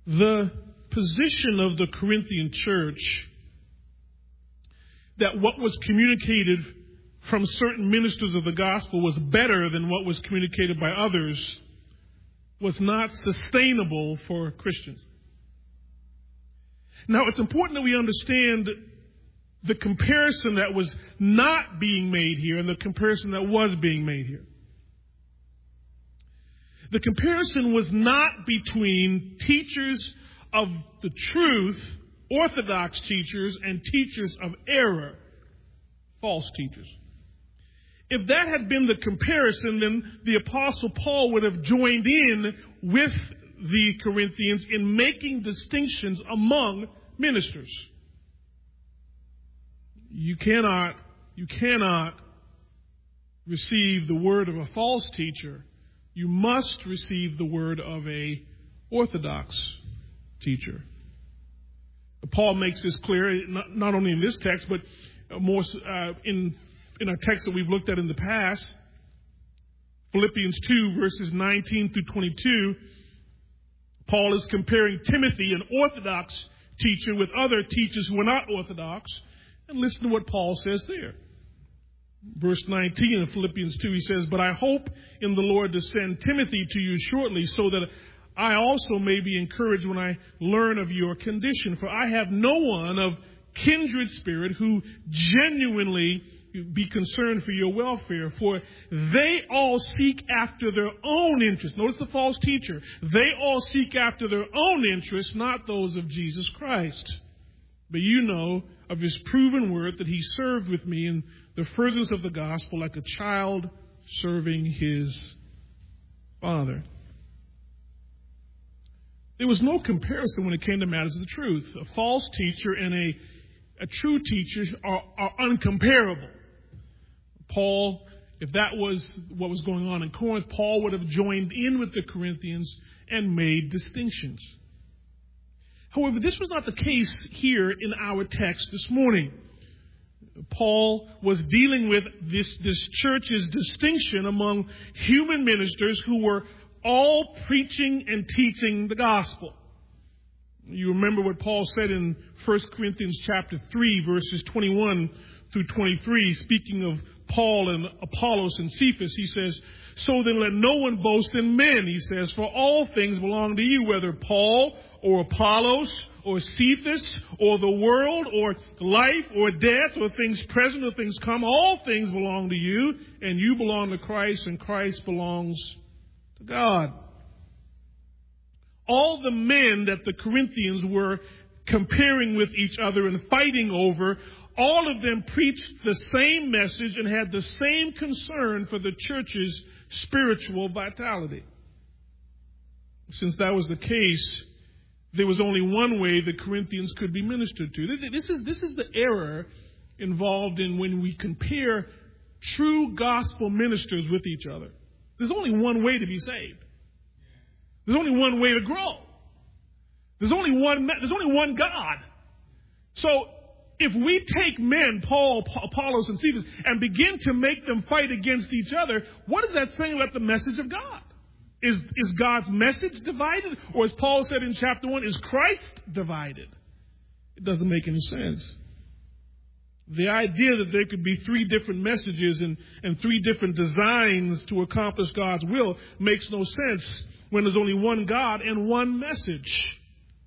the position of the Corinthian church that what was communicated from certain ministers of the gospel was better than what was communicated by others was not sustainable for Christians. Now, it's important that we understand the comparison that was not being made here and the comparison that was being made here. The comparison was not between teachers of the truth, orthodox teachers, and teachers of error, false teachers. If that had been the comparison, then the Apostle Paul would have joined in with the Corinthians in making distinctions among ministers. You cannot receive the word of a false teacher. You must receive the word of a orthodox teacher. Paul makes this clear, not only in this text, but more in our text that we've looked at in the past. Philippians 2, verses 19 through 22, Paul is comparing Timothy, an orthodox teacher, with other teachers who are not orthodox. And listen to what Paul says there. Verse 19 of Philippians 2, he says, "But I hope in the Lord to send Timothy to you shortly, so that I also may be encouraged when I learn of your condition. For I have no one of kindred spirit who genuinely be concerned for your welfare. For they all seek after their own interest." Notice the false teacher. "They all seek after their own interests, not those of Jesus Christ. But you know of his proven word that he served with me in the furtherance of the gospel like a child serving his father." There was no comparison when it came to matters of the truth. A false teacher and a true teacher are uncomparable. Paul, if that was what was going on in Corinth, Paul would have joined in with the Corinthians and made distinctions. However, this was not the case here in our text this morning. Paul was dealing with this church's distinction among human ministers who were all preaching and teaching the gospel. You remember what Paul said in 1 Corinthians chapter 3, verses 21 through 23, speaking of Paul and Apollos and Cephas. He says, "So then let no one boast in men," he says, "for all things belong to you, whether Paul or Apollos or Cephas or the world or life or death or things present or things come. All things belong to you, and you belong to Christ, and Christ belongs to God." All the men that the Corinthians were comparing with each other and fighting over, all of them preached the same message and had the same concern for the church's spiritual vitality. Since that was the case, there was only one way the Corinthians could be ministered to. This is the error involved in when we compare true gospel ministers with each other. There's only one way to be saved. There's only one way to grow. There's only one God. So if we take men, Paul, Apollos, and Cephas, and begin to make them fight against each other, what is that saying about the message of God? Is God's message divided? Or as Paul said in chapter 1, is Christ divided? It doesn't make any sense. The idea that there could be three different messages and three different designs to accomplish God's will makes no sense when there's only one God and one message.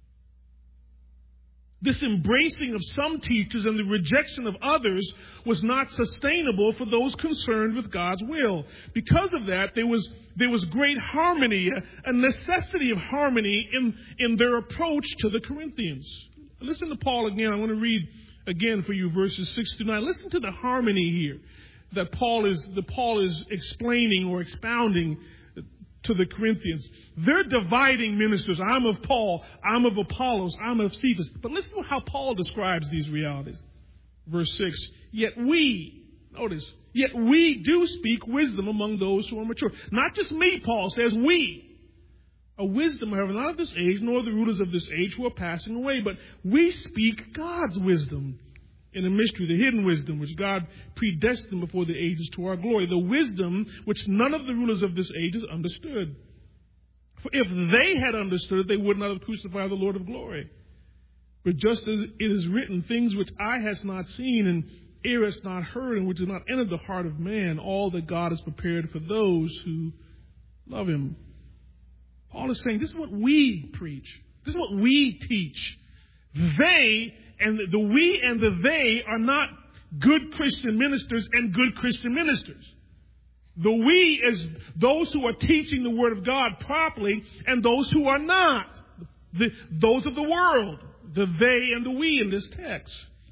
This embracing of some teachers and the rejection of others was not sustainable for those concerned with God's will. Because of that, there was great harmony, a necessity of harmony in their approach to the Corinthians. Listen to Paul again. I want to read again for you verses 6 to 9. Listen to the harmony here that Paul is explaining or expounding to the Corinthians. They're dividing ministers. I'm of Paul, I'm of Apollos, I'm of Cephas. But listen to how Paul describes these realities. Verse 6, yet we do speak wisdom among those who are mature. Not just me, Paul says, we. A wisdom, however, not of this age, nor the rulers of this age who are passing away, but we speak God's wisdom in a mystery, the hidden wisdom which God predestined before the ages to our glory, the wisdom which none of the rulers of this age has understood. For if they had understood it, they would not have crucified the Lord of glory. But just as it is written, things which eye has not seen and ear has not heard and which has not entered the heart of man, all that God has prepared for those who love him. Paul is saying this is what we preach. This is what we teach. They and the we and the they are not good Christian ministers and good Christian ministers. The we is those who are teaching the Word of God properly and those who are not. Those of the world. The they and the we in this text.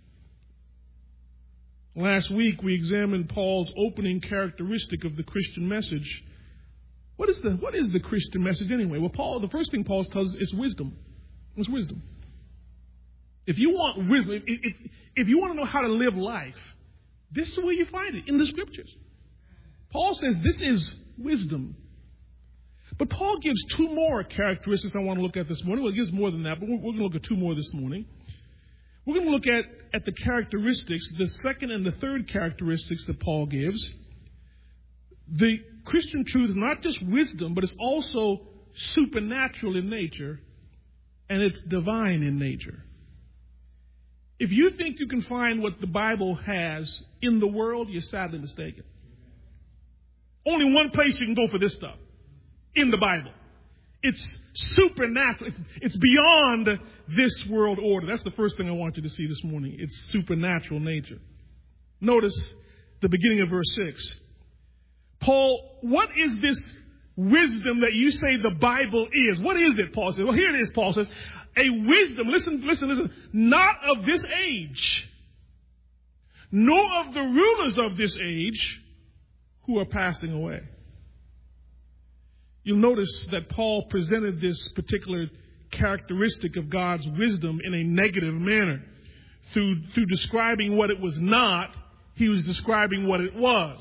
Last week we examined Paul's opening characteristic of the Christian message. What is the Christian message anyway? Well, the first thing Paul tells us is wisdom. It's wisdom. If you want wisdom, if you want to know how to live life, this is where you find it, in the Scriptures. Paul says this is wisdom. But Paul gives two more characteristics I want to look at this morning. Well, he gives more than that, but we're going to look at two more this morning. We're going to look at the characteristics, the second and the third characteristics that Paul gives. The Christian truth is not just wisdom, but it's also supernatural in nature, and it's divine in nature. If you think you can find what the Bible has in the world, you're sadly mistaken. Only one place you can go for this stuff, in the Bible. It's supernatural. It's beyond this world order. That's the first thing I want you to see this morning. It's supernatural nature. Notice the beginning of verse 6. Paul, what is this wisdom that you say the Bible is? What is it, Paul says? Well, here it is, Paul says. A wisdom, listen, not of this age, nor of the rulers of this age who are passing away. You'll notice that Paul presented this particular characteristic of God's wisdom in a negative manner. Through describing what it was not, he was describing what it was.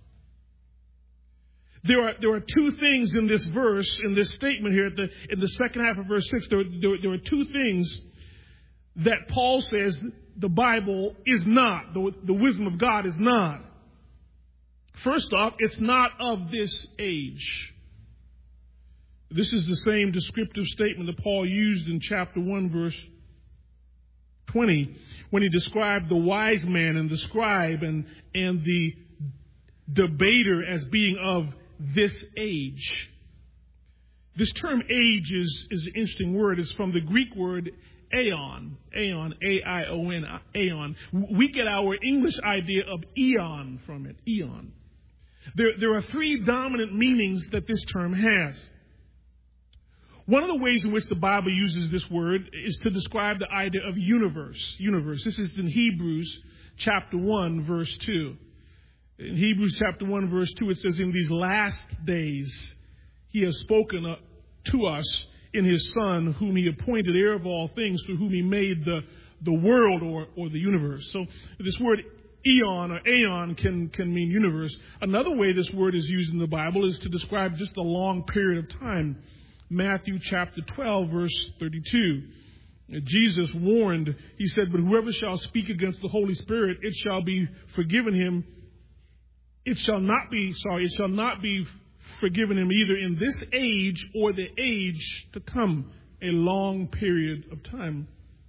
There are two things in this verse, in this statement here, in the second half of verse 6, there are two things that Paul says the Bible is not, the wisdom of God is not. First off, it's not of this age. This is the same descriptive statement that Paul used in chapter 1, verse 20, when he described the wise man and the scribe and the debater as being of this age. This term age is an interesting word. It's from the Greek word aeon, A-I-O-N, aeon. We get our English idea of eon from it, eon. There are three dominant meanings that this term has. One of the ways in which the Bible uses this word is to describe the idea of universe. This is in Hebrews chapter 1, verse 2. In Hebrews chapter 1, verse 2, it says, in these last days, he has spoken to us in his Son, whom he appointed heir of all things, through whom he made the world or the universe. So this word eon or aeon can mean universe. Another way this word is used in the Bible is to describe just a long period of time. Matthew chapter 12, verse 32. Jesus warned, he said, but whoever shall speak against the Holy Spirit, it shall be forgiven him. It shall not be forgiven him either in this age or the age to come, a long period of time.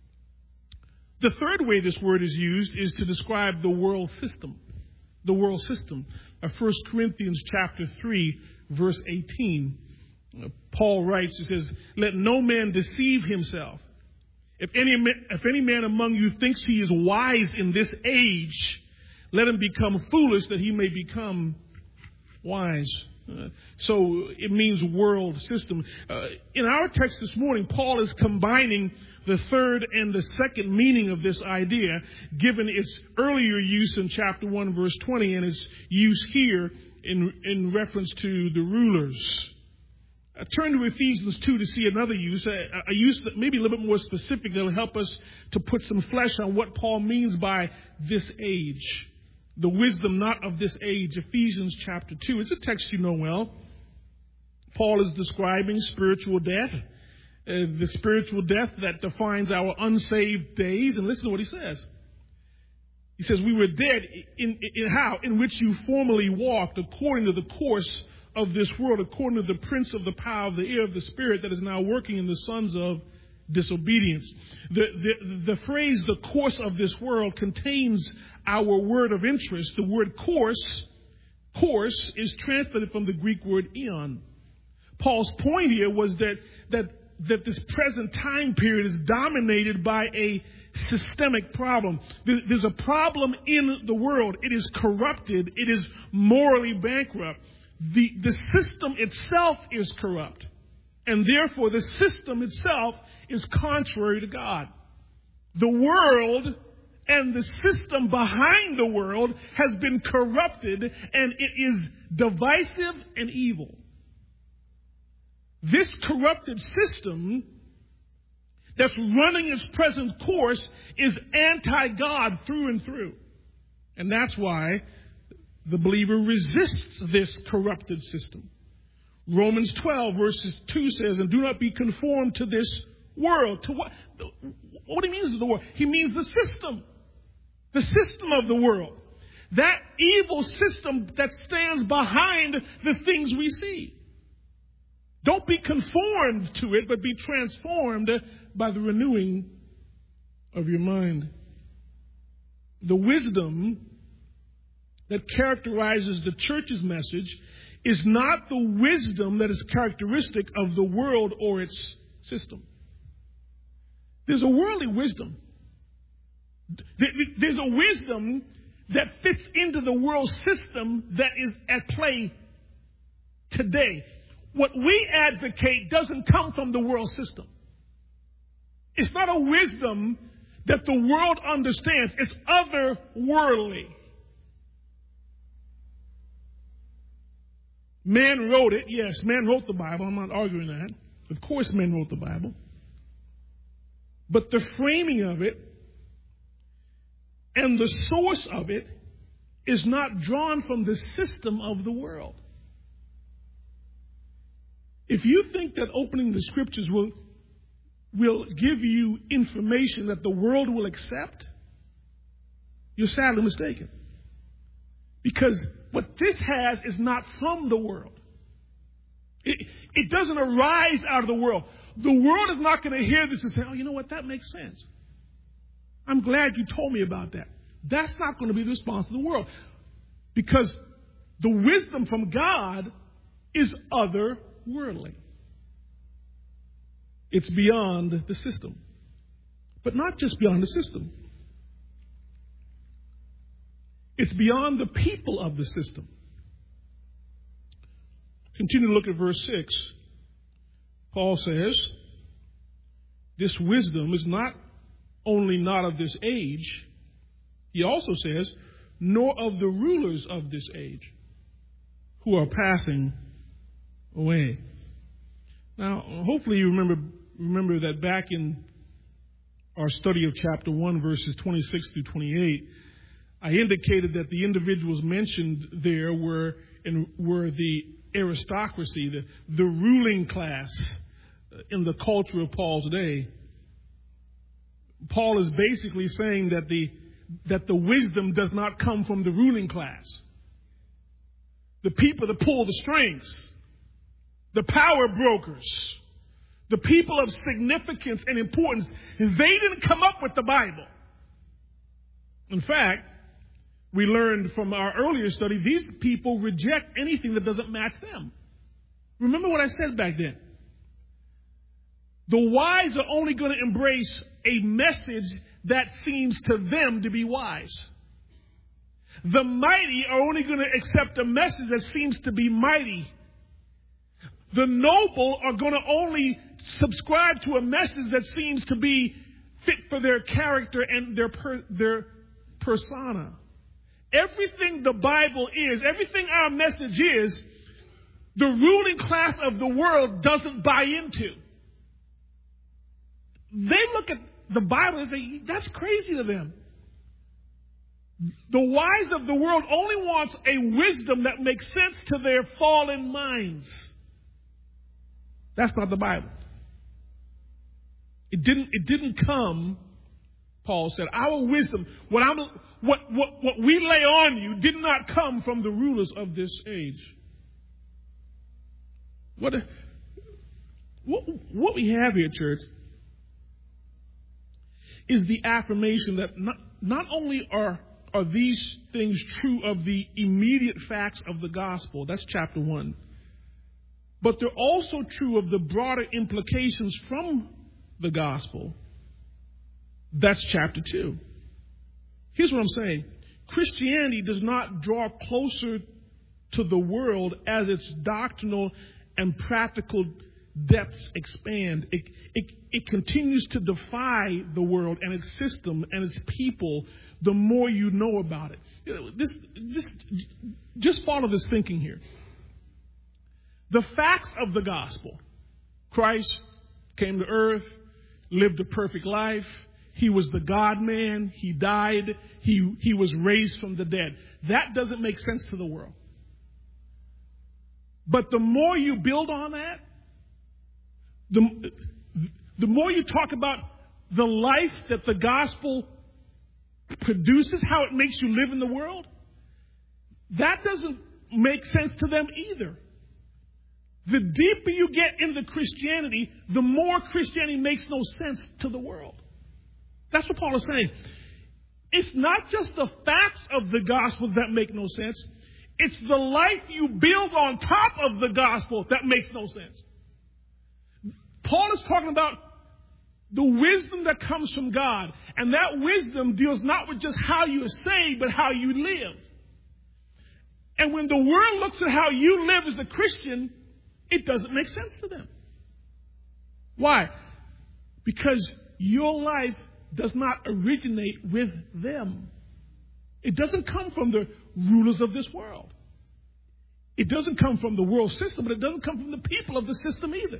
The third way this word is used is to describe the world system. The world system. 1 Corinthians chapter 3, verse 18. Paul writes, he says, let no man deceive himself. If any man among you thinks he is wise in this age, let him become foolish that he may become wise. So it means world system. In our text this morning, Paul is combining the third and the second meaning of this idea, given its earlier use in chapter 1, verse 20, and its use here in reference to the rulers. Turn to Ephesians 2 to see another use, a use that may be a little bit more specific that will help us to put some flesh on what Paul means by this age. The wisdom not of this age. Ephesians chapter 2. It's a text you know well. Paul is describing spiritual death, the spiritual death that defines our unsaved days. And listen to what he says. He says, we were dead in how? In which you formerly walked according to the course of this world, according to the prince of the power of the air of the spirit that is now working in the sons of disobedience. The phrase, the course of this world, contains our word of interest. The word course is translated from the Greek word eon. Paul's point here was that this present time period is dominated by a systemic problem. There's a problem in the world. It is corrupted. It is morally bankrupt. The system itself is corrupt. And therefore, the system itself is contrary to God. The world and the system behind the world has been corrupted, and it is divisive and evil. This corrupted system that's running its present course is anti-God through and through. And that's why the believer resists this corrupted system. Romans 12 verses 2 says, and do not be conformed to this world. To what he means is the world. He means the system. The system of the world. That evil system that stands behind the things we see. Don't be conformed to it, but be transformed by the renewing of your mind. The wisdom that characterizes the church's message is not the wisdom that is characteristic of the world or its system. There's a worldly wisdom. There's a wisdom that fits into the world system that is at play today. What we advocate doesn't come from the world system. It's not a wisdom that the world understands. It's otherworldly. Man wrote it. Yes, man wrote the Bible. I'm not arguing that. Of course, man wrote the Bible. But the framing of it and the source of it is not drawn from the system of the world. If you think that opening the scriptures will give you information that the world will accept, you're sadly mistaken. Because what this has is not from the world. It doesn't arise out of the world. The world is not going to hear this and say, oh, you know what, that makes sense. I'm glad you told me about that. That's not going to be the response of the world. Because the wisdom from God is otherworldly. It's beyond the system. But not just beyond the system. It's beyond the people of the system. Continue to look at verse 6. Paul says, this wisdom is not only not of this age, he also says, nor of the rulers of this age, who are passing away. Now, hopefully you remember that back in our study of chapter 1, verses 26 through 28, I indicated that the individuals mentioned there were the aristocracy, the ruling class in the culture of Paul's day. Paul is basically saying that the wisdom does not come from the ruling class. The people that pull the strings, the power brokers, the people of significance and importance, they didn't come up with the Bible. In fact, we learned from our earlier study, these people reject anything that doesn't match them. Remember what I said back then. The wise are only going to embrace a message that seems to them to be wise. The mighty are only going to accept a message that seems to be mighty. The noble are going to only subscribe to a message that seems to be fit for their character and their persona. Everything the Bible is, everything our message is, the ruling class of the world doesn't buy into. They look at the Bible and say, that's crazy to them. The wise of the world only wants a wisdom that makes sense to their fallen minds. That's not the Bible. It didn't come, Paul said. Our wisdom, what we lay on you did not come from the rulers of this age. What we have here, church, is the affirmation that not only are these things true of the immediate facts of the gospel, that's chapter 1, but they're also true of the broader implications from the gospel. That's chapter 2. Here's what I'm saying. Christianity does not draw closer to the world as its doctrinal and practical depths expand. It continues to defy the world and its system and its people the more you know about it. Just follow this thinking here. The facts of the gospel. Christ came to earth, lived a perfect life. He was the God-man. He died. He was raised from the dead. That doesn't make sense to the world. But the more you build on that, the more you talk about the life that the gospel produces, how it makes you live in the world, that doesn't make sense to them either. The deeper you get into Christianity, the more Christianity makes no sense to the world. That's what Paul is saying. It's not just the facts of the gospel that make no sense. It's the life you build on top of the gospel that makes no sense. Paul is talking about the wisdom that comes from God. And that wisdom deals not with just how you are saved, but how you live. And when the world looks at how you live as a Christian, it doesn't make sense to them. Why? Because your life does not originate with them. It doesn't come from the rulers of this world. It doesn't come from the world system, but it doesn't come from the people of the system either.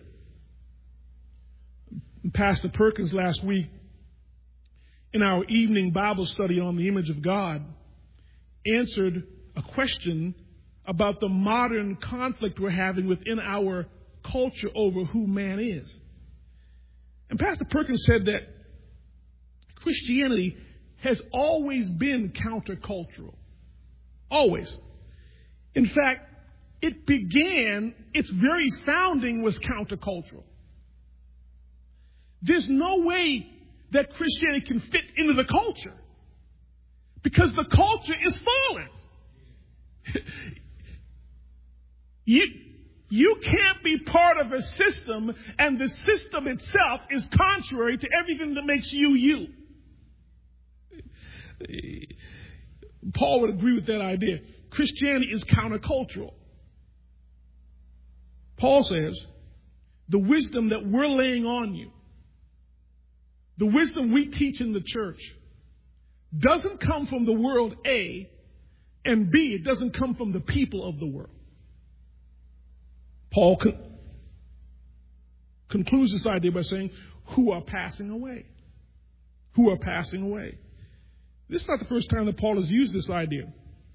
Pastor Perkins last week, in our evening Bible study on the image of God, answered a question about the modern conflict we're having within our culture over who man is. And Pastor Perkins said that Christianity has always been countercultural. Always. In fact, its very founding was countercultural. There's no way that Christianity can fit into the culture because the culture is fallen. You can't be part of a system and the system itself is contrary to everything that makes you you. Paul would agree with that idea. Christianity is countercultural. Paul says, the wisdom that we're laying on you, the wisdom we teach in the church, doesn't come from the world, A, and B, it doesn't come from the people of the world. Paul concludes this idea by saying, who are passing away. Who are passing away. This is not the first time that Paul has used this idea.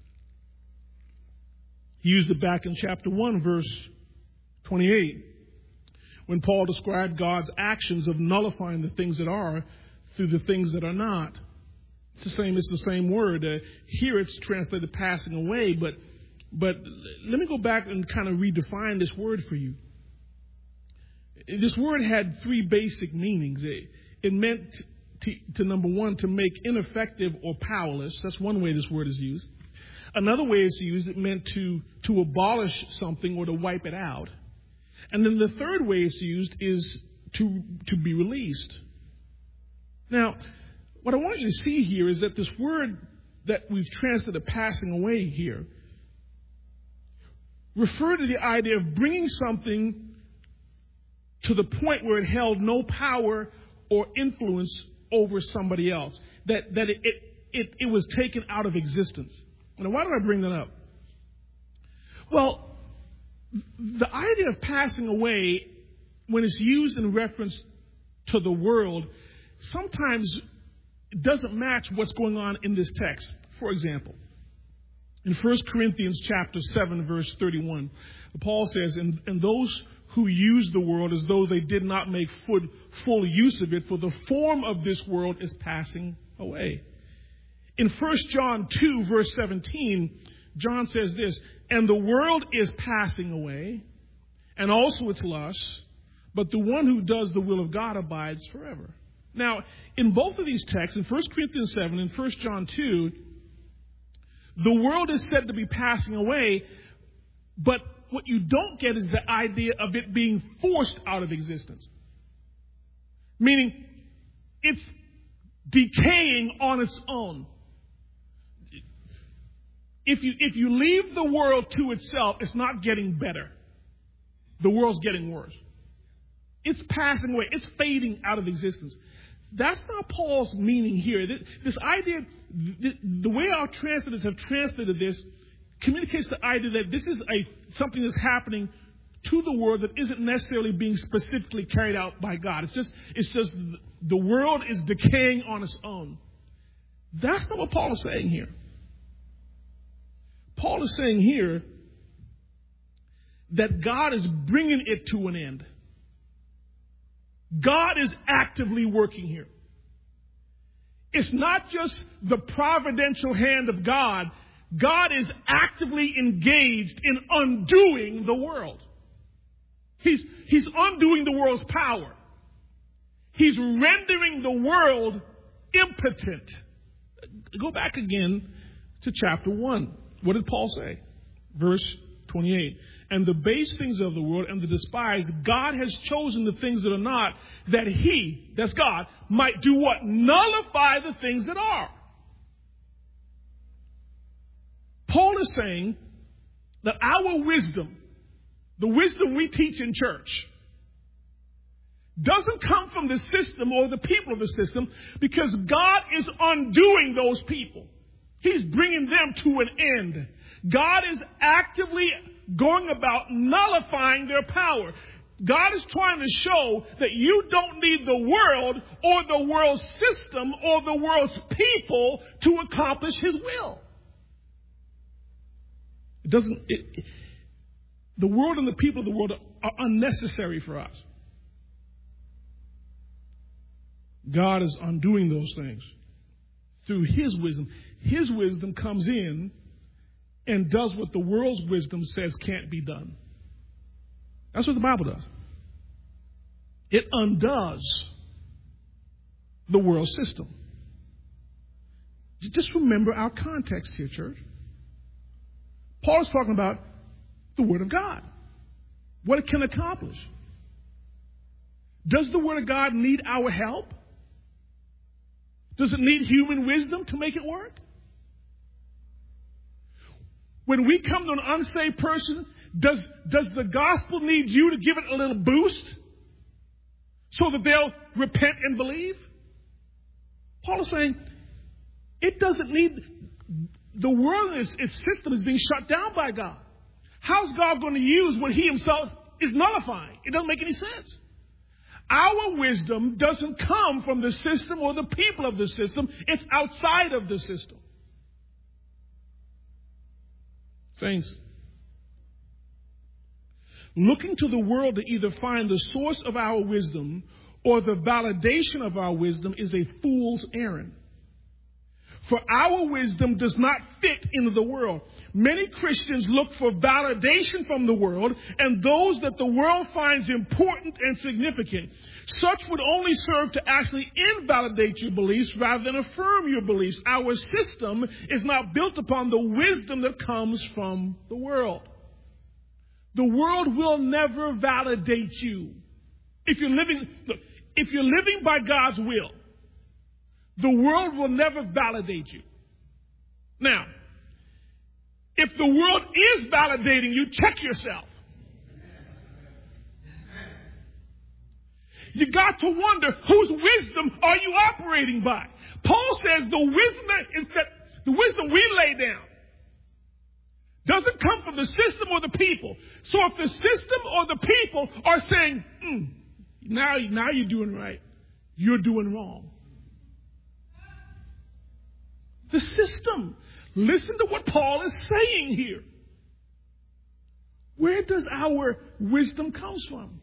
He used it back in chapter 1, verse 28, when Paul described God's actions of nullifying the things that are through the things that are not. It's the same word. Here it's translated passing away, but let me go back and kind of redefine this word for you. This word had three basic meanings. It meant to number one, to make ineffective or powerless. That's one way this word is used. Another way it's used, it meant to abolish something or to wipe it out. And then the third way it's used is to be released. Now, what I want you to see here is that this word that we've translated passing away here referred to the idea of bringing something to the point where it held no power or influence over somebody else, that it was taken out of existence. Now, why did I bring that up? Well, the idea of passing away, when it's used in reference to the world, sometimes it doesn't match what's going on in this text. For example, in 1 Corinthians chapter 7, verse 31, Paul says, and those who use the world as though they did not make full use of it, for the form of this world is passing away. In 1 John 2, verse 17, John says this, and the world is passing away, and also its lusts, but the one who does the will of God abides forever. Now, in both of these texts, in 1 Corinthians 7 and 1 John 2, the world is said to be passing away, but what you don't get is the idea of it being forced out of existence. Meaning, it's decaying on its own. If you leave the world to itself, it's not getting better. The world's getting worse. It's passing away. It's fading out of existence. That's not Paul's meaning here. This idea, the way our translators have translated this, communicates the idea that this is something that's happening to the world that isn't necessarily being specifically carried out by God. It's just the world is decaying on its own. That's not what Paul is saying here. Paul is saying here that God is bringing it to an end. God is actively working here. It's not just the providential hand of God. God is actively engaged in undoing the world. He's undoing the world's power. He's rendering the world impotent. Go back again to chapter 1. What did Paul say? Verse 28. And the base things of the world and the despised, God has chosen the things that are not, that he, that's God, might do what? Nullify the things that are. Paul is saying that our wisdom, the wisdom we teach in church, doesn't come from the system or the people of the system, because God is undoing those people. He's bringing them to an end. God is actively going about nullifying their power. God is trying to show that you don't need the world or the world's system or the world's people to accomplish his will. The world and the people of the world are unnecessary for us. God is undoing those things through his wisdom. His wisdom comes in and does what the world's wisdom says can't be done. That's what the Bible does. It undoes the world system. Just remember our context here, church. Paul is talking about the Word of God, what it can accomplish. Does the Word of God need our help? Does it need human wisdom to make it work? When we come to an unsaved person, does the gospel need you to give it a little boost so that they'll repent and believe? Paul is saying it doesn't need. The world and its system is being shut down by God. How's God going to use what he himself is nullifying? It doesn't make any sense. Our wisdom doesn't come from the system or the people of the system. It's outside of the system. Saints, looking to the world to either find the source of our wisdom or the validation of our wisdom is a fool's errand. For our wisdom does not fit into the world. Many Christians look for validation from the world and those that the world finds important and significant. Such would only serve to actually invalidate your beliefs rather than affirm your beliefs. Our system is not built upon the wisdom that comes from the world. The world will never validate you. If you're living by God's will, the world will never validate you. Now, if the world is validating you, check yourself. You got to wonder, whose wisdom are you operating by? Paul says the wisdom we lay down doesn't come from the system or the people. So if the system or the people are saying, now you're doing right, you're doing wrong. The system. Listen to what Paul is saying here. Where does our wisdom come from?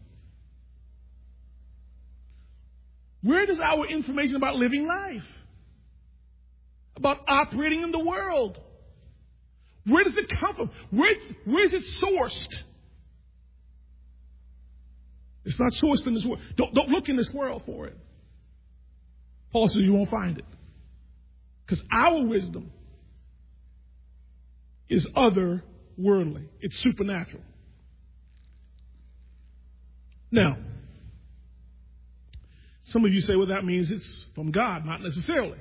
Where does our information about living life, about operating in the world, where does it come from? Where is it sourced? It's not sourced in this world. Don't look in this world for it. Paul says you won't find it. Because our wisdom is otherworldly. It's supernatural. Now, some of you say, well, that means it's from God. Not necessarily.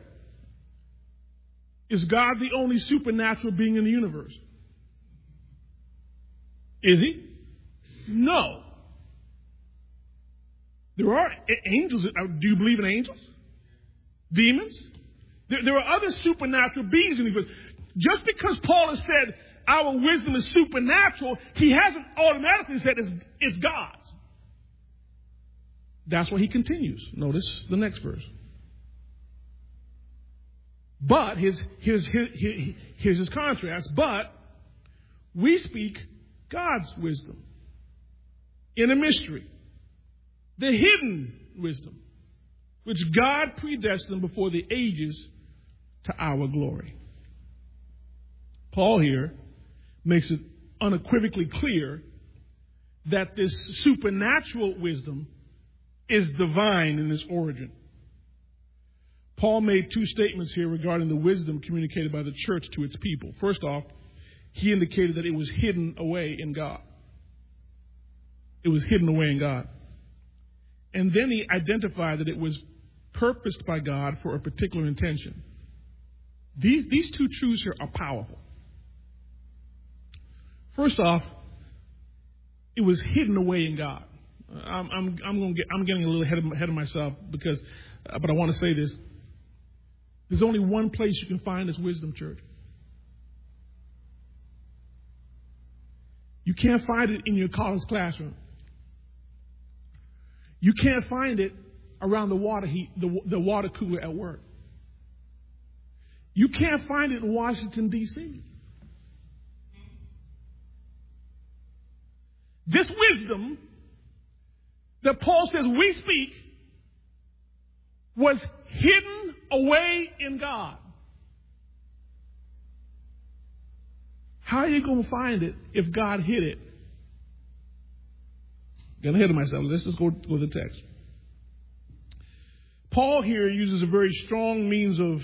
Is God the only supernatural being in the universe? Is he? No. There are angels. Do you believe in angels? Demons? There are other supernatural beings in the universe. Just because Paul has said our wisdom is supernatural, he hasn't automatically said it's God's. That's why he continues. Notice the next verse. But here's his contrast. But we speak God's wisdom in a mystery, the hidden wisdom, which God predestined before the ages to our glory. Paul here makes it unequivocally clear that this supernatural wisdom is divine in its origin. Paul made two statements here regarding the wisdom communicated by the church to its people. First off, he indicated that it was hidden away in God. It was hidden away in God. And then he identified that it was purposed by God for a particular intention. These two truths here are powerful. First off, it was hidden away in God. I'm getting a little ahead of myself but I want to say this. There's only one place you can find this wisdom, church. You can't find it in your college classroom. You can't find it around the water cooler at work. You can't find it in Washington, D.C. This wisdom that Paul says we speak was hidden away in God. How are you going to find it if God hid it? Getting ahead of myself. Let's just go to the text. Paul here uses a very strong means of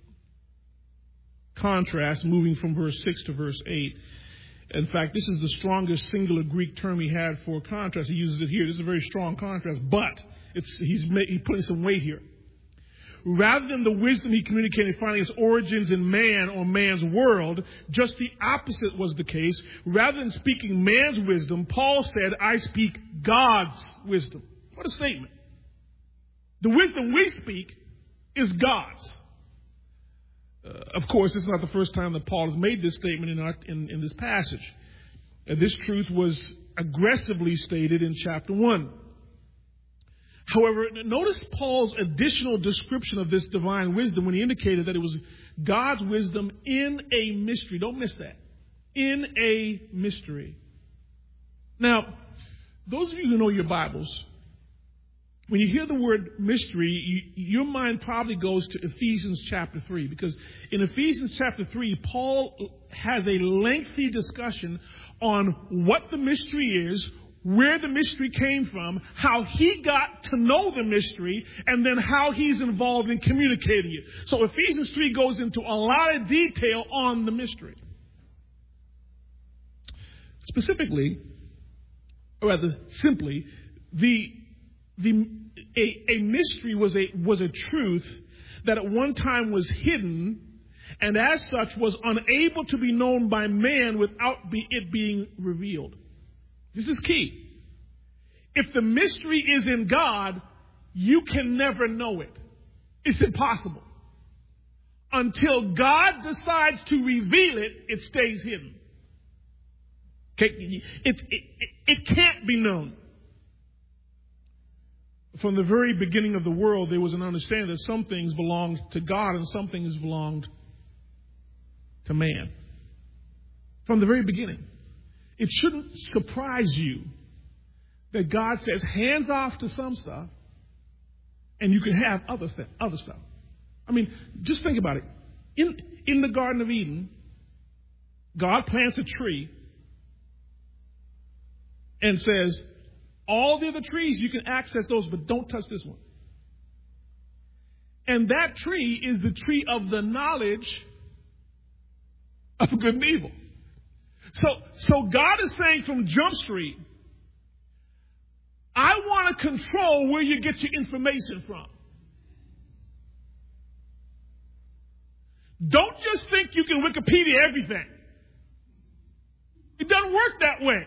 contrast, moving from verse 6 to verse 8. In fact, this is the strongest singular Greek term he had for contrast. He uses it here. This is a very strong contrast, but he's putting some weight here. Rather than the wisdom he communicated finding its origins in man or man's world, just the opposite was the case. Rather than speaking man's wisdom, Paul said, I speak God's wisdom. What a statement. The wisdom we speak is God's. Of course, this is not the first time that Paul has made this statement in this passage. This truth was aggressively stated in chapter 1. However, notice Paul's additional description of this divine wisdom when he indicated that it was God's wisdom in a mystery. Don't miss that. In a mystery. Now, those of you who know your Bibles, when you hear the word mystery, your mind probably goes to Ephesians chapter 3, because in Ephesians chapter 3, Paul has a lengthy discussion on what the mystery is, where the mystery came from, how he got to know the mystery, and then how he's involved in communicating it. So Ephesians 3 goes into a lot of detail on the mystery. Specifically, or rather simply, a mystery was a truth that at one time was hidden, and as such was unable to be known by man without it being revealed. This is key. If the mystery is in God, you can never know it. It's impossible. Until God decides to reveal it, it stays hidden. Okay? It can't be known. From the very beginning of the world, there was an understanding that some things belonged to God and some things belonged to man. From the very beginning. It shouldn't surprise you that God says hands off to some stuff and you can have other stuff. I mean, just think about it. In the Garden of Eden, God plants a tree and says, All the other trees, you can access those, but don't touch this one. And that tree is the tree of the knowledge of good and evil. So God is saying from Jump Street, I want to control where you get your information from. Don't just think you can Wikipedia everything. It doesn't work that way.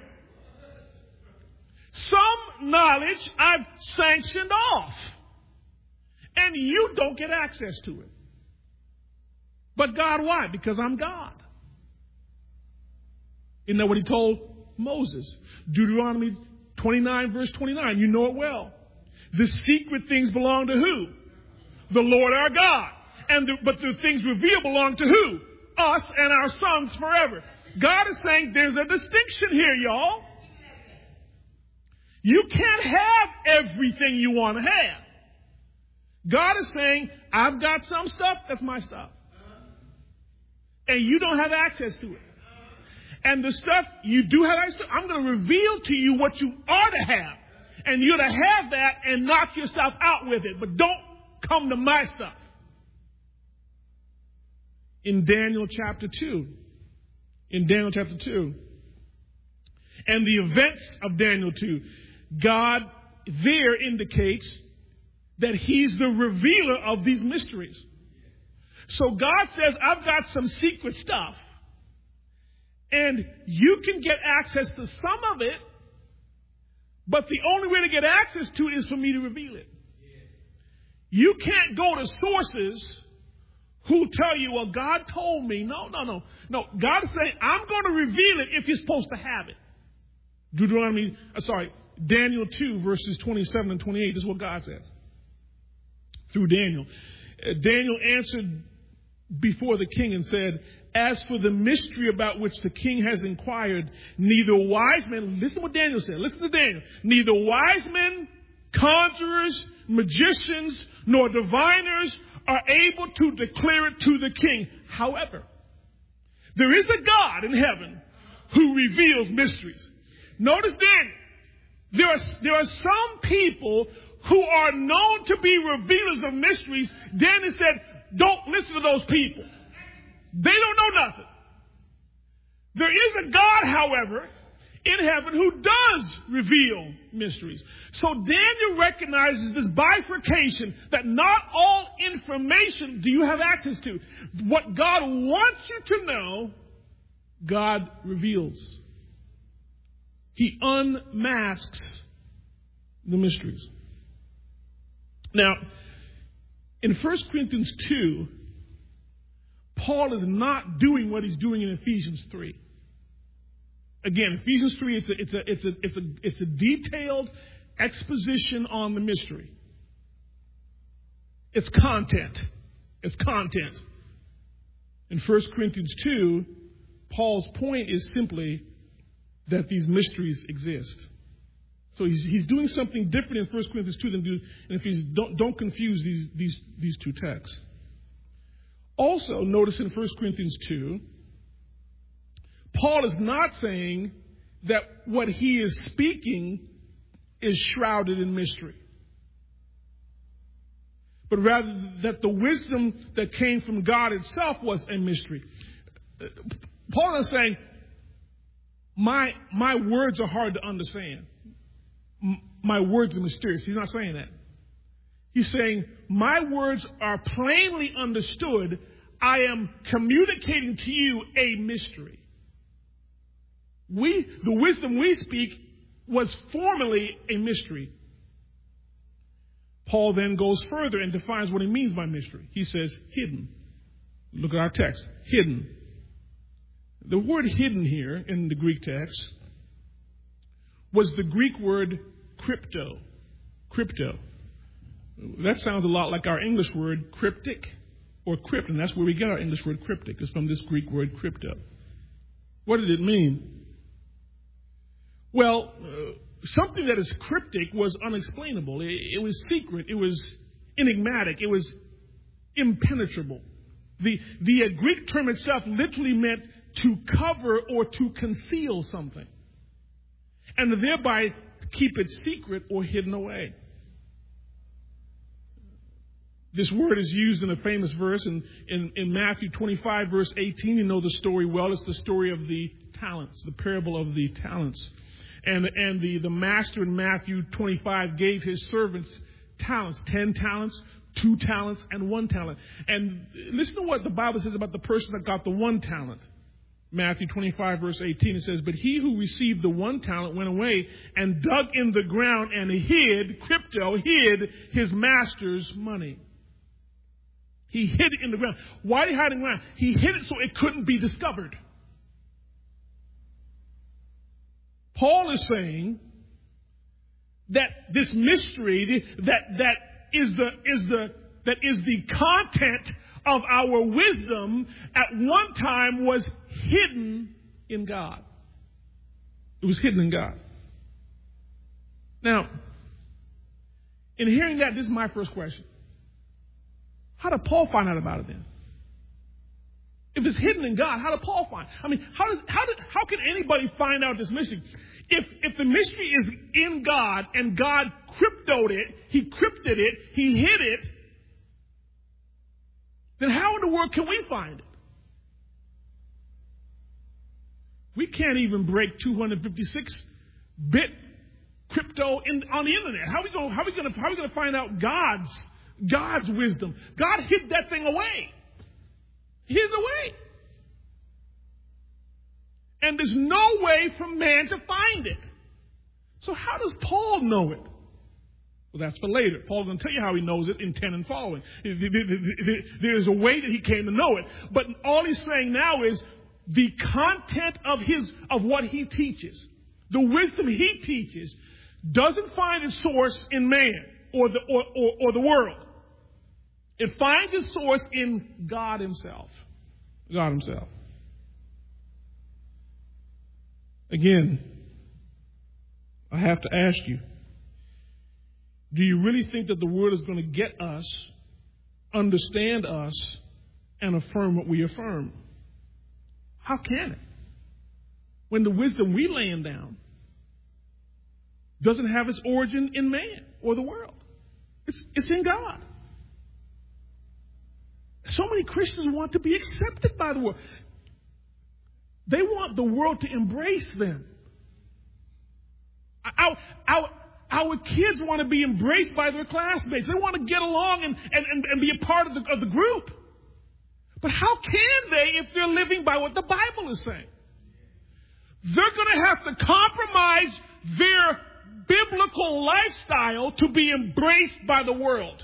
Some knowledge I've sanctioned off, and you don't get access to it. But God, why? Because I'm God. Isn't that what he told Moses? Deuteronomy 29, verse 29. You know it well. The secret things belong to who? The Lord our God. But the things revealed belong to who? Us and our sons forever. God is saying there's a distinction here, y'all. You can't have everything you want to have. God is saying, I've got some stuff, that's my stuff. And you don't have access to it. And the stuff you do have access to, I'm going to reveal to you what you ought to have. And you're to have that and knock yourself out with it. But don't come to my stuff. In Daniel chapter 2. And the events of Daniel 2, God there indicates that he's the revealer of these mysteries. So God says, I've got some secret stuff, and you can get access to some of it, but the only way to get access to it is for me to reveal it. You can't go to sources who tell you, well, God told me. No. God is saying, I'm going to reveal it if you're supposed to have it. Daniel 2, verses 27 and 28. This is what God says. Through Daniel. Daniel answered before the king and said, as for the mystery about which the king has inquired, neither wise men, listen to what Daniel said. Listen to Daniel. Neither wise men, conjurers, magicians, nor diviners are able to declare it to the king. However, there is a God in heaven who reveals mysteries. Notice Daniel. There are some people who are known to be revealers of mysteries. Daniel said, don't listen to those people. They don't know nothing. There is a God, however, in heaven who does reveal mysteries. So Daniel recognizes this bifurcation that not all information do you have access to. What God wants you to know, God reveals. He unmasks the mysteries. Now, in 1 Corinthians 2, Paul is not doing what he's doing in Ephesians 3. Again, Ephesians 3, it's a detailed exposition on the mystery. It's content. In 1 Corinthians 2, Paul's point is simply that these mysteries exist. So he's doing something different in 1 Corinthians 2 than in Ephesians. Don't confuse these two texts. Also, notice in 1 Corinthians 2, Paul is not saying that what he is speaking is shrouded in mystery, but rather that the wisdom that came from God itself was a mystery. Paul is saying, my words are hard to understand. My words are mysterious. He's not saying that. He's saying, my words are plainly understood. I am communicating to you a mystery. The wisdom we speak was formerly a mystery. Paul then goes further and defines what he means by mystery. He says, hidden. Look at our text. Hidden. The word hidden here in the Greek text was the Greek word crypto. Crypto. That sounds a lot like our English word cryptic or crypt, and that's where we get our English word cryptic. It's from this Greek word crypto. What did it mean? Well, something that is cryptic was unexplainable. It was secret. It was enigmatic. It was impenetrable. The Greek term itself literally meant to cover or to conceal something, and thereby keep it secret or hidden away. This word is used in a famous verse in Matthew 25, verse 18. You know the story well. It's the story of the talents, the parable of the talents. And the master in Matthew 25 gave his servants talents, 10 talents, 2 talents, and 1 talent. And listen to what the Bible says about the person that got the 1 talent. Matthew 25, verse 18, it says, "But he who received the 1 talent went away and dug in the ground and hid his master's money." He hid it in the ground. Why did he hide it in the ground? He hid it so it couldn't be discovered. Paul is saying that this mystery that is the content of our wisdom at one time was hidden in God. It was hidden in God. Now, in hearing that, this is my first question. How did Paul find out about it then? If it's hidden in God, how did Paul find? I mean, how can anybody find out this mystery? If the mystery is in God and God cryptoed it, He crypted it, He hid it, then how in the world can we find it? We can't even break 256-bit crypto on the internet. How are we going to find out God's wisdom? God hid that thing away. He hid it away. And there's no way for man to find it. So how does Paul know it? Well, that's for later. Paul's going to tell you how he knows it in 10 and following. There's a way that he came to know it. But all he's saying now is the content of what he teaches, the wisdom he teaches, doesn't find its source in man or the world. It finds its source in God Himself. God Himself. Again, I have to ask you, do you really think that the Word is going to get us, understand us, and affirm what we affirm? How can it? When the wisdom we're laying down doesn't have its origin in man or the world. It's in God. So many Christians want to be accepted by the world. They want the world to embrace them. Our kids want to be embraced by their classmates. They want to get along and be a part of the group. But how can they if they're living by what the Bible is saying? They're going to have to compromise their biblical lifestyle to be embraced by the world.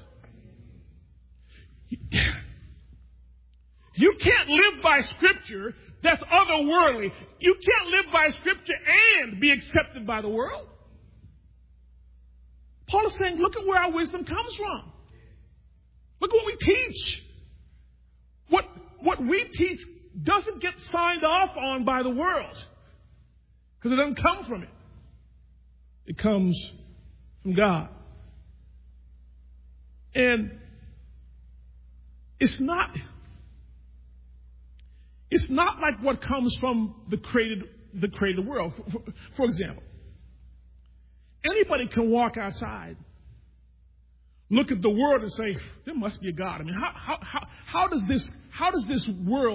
You can't live by Scripture that's otherworldly. You can't live by Scripture and be accepted by the world. Paul is saying, look at where our wisdom comes from. Look at what we teach. What we teach doesn't get signed off on by the world because it doesn't come from it. It comes from God. And it's not like what comes from the created world. For example, anybody can walk outside, look at the world and say, there must be a God. I mean, how does this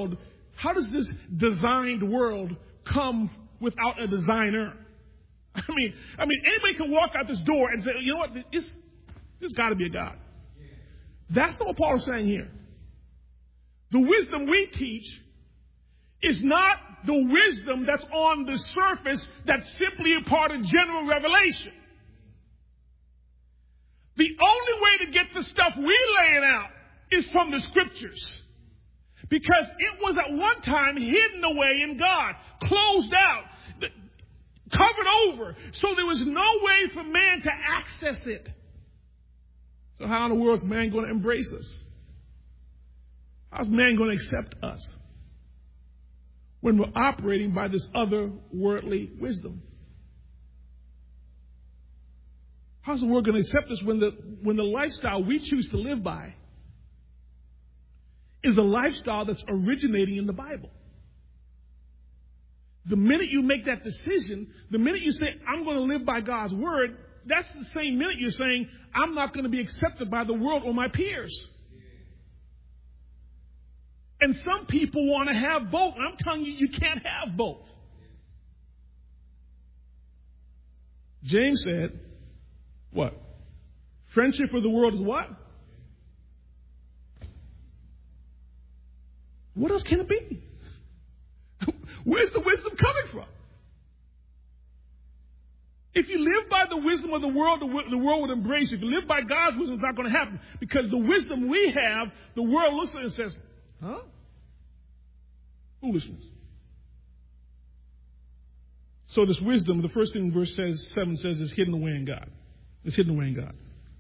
designed world come without a designer? I mean, anybody can walk out this door and say, you know what, there's got to be a God. That's not what Paul is saying here. The wisdom we teach is not the wisdom that's on the surface that's simply a part of general revelation. The only way to get the stuff we're laying out is from the Scriptures. Because it was at one time hidden away in God, closed out, covered over, so there was no way for man to access it. So how in the world is man going to embrace us? How's man going to accept us when we're operating by this otherworldly wisdom? How's the world going to accept us when the lifestyle we choose to live by is a lifestyle that's originating in the Bible? The minute you make that decision, the minute you say, I'm going to live by God's word, that's the same minute you're saying, I'm not going to be accepted by the world or my peers. And some people want to have both. I'm telling you, you can't have both. James said, what? Friendship with the world is what? What else can it be? Where's the wisdom coming from? If you live by the wisdom of the world would embrace you. If you live by God's wisdom, it's not going to happen. Because the wisdom we have, the world looks at it and says, huh? Foolishness. So this wisdom, the first thing verse 7 says, is hidden away in God. It's hidden away in God.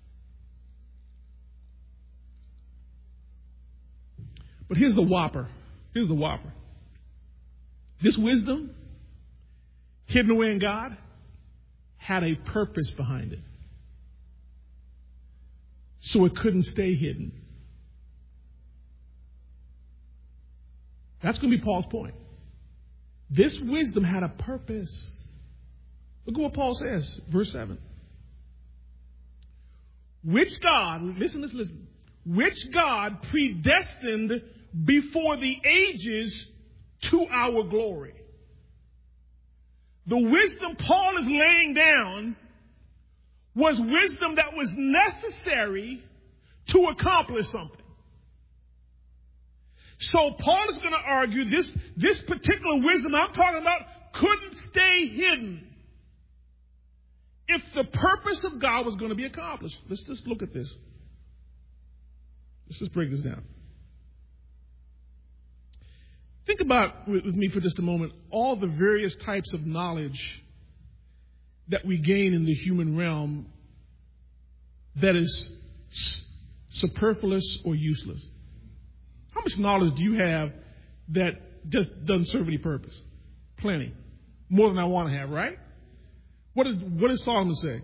But here's the whopper. Here's the whopper. This wisdom, hidden away in God, had a purpose behind it. So it couldn't stay hidden. That's going to be Paul's point. This wisdom had a purpose. Look at what Paul says, verse 7. Which God, listen, which God predestined before the ages to our glory. The wisdom Paul is laying down was wisdom that was necessary to accomplish something. So Paul is going to argue this particular wisdom I'm talking about couldn't stay hidden if the purpose of God was going to be accomplished. Let's just look at this. Let's just break this down. Think about with me for just a moment all the various types of knowledge that we gain in the human realm that is superfluous or useless. How much knowledge do you have that just doesn't serve any purpose? Plenty. More than I want to have, right? What does Solomon say?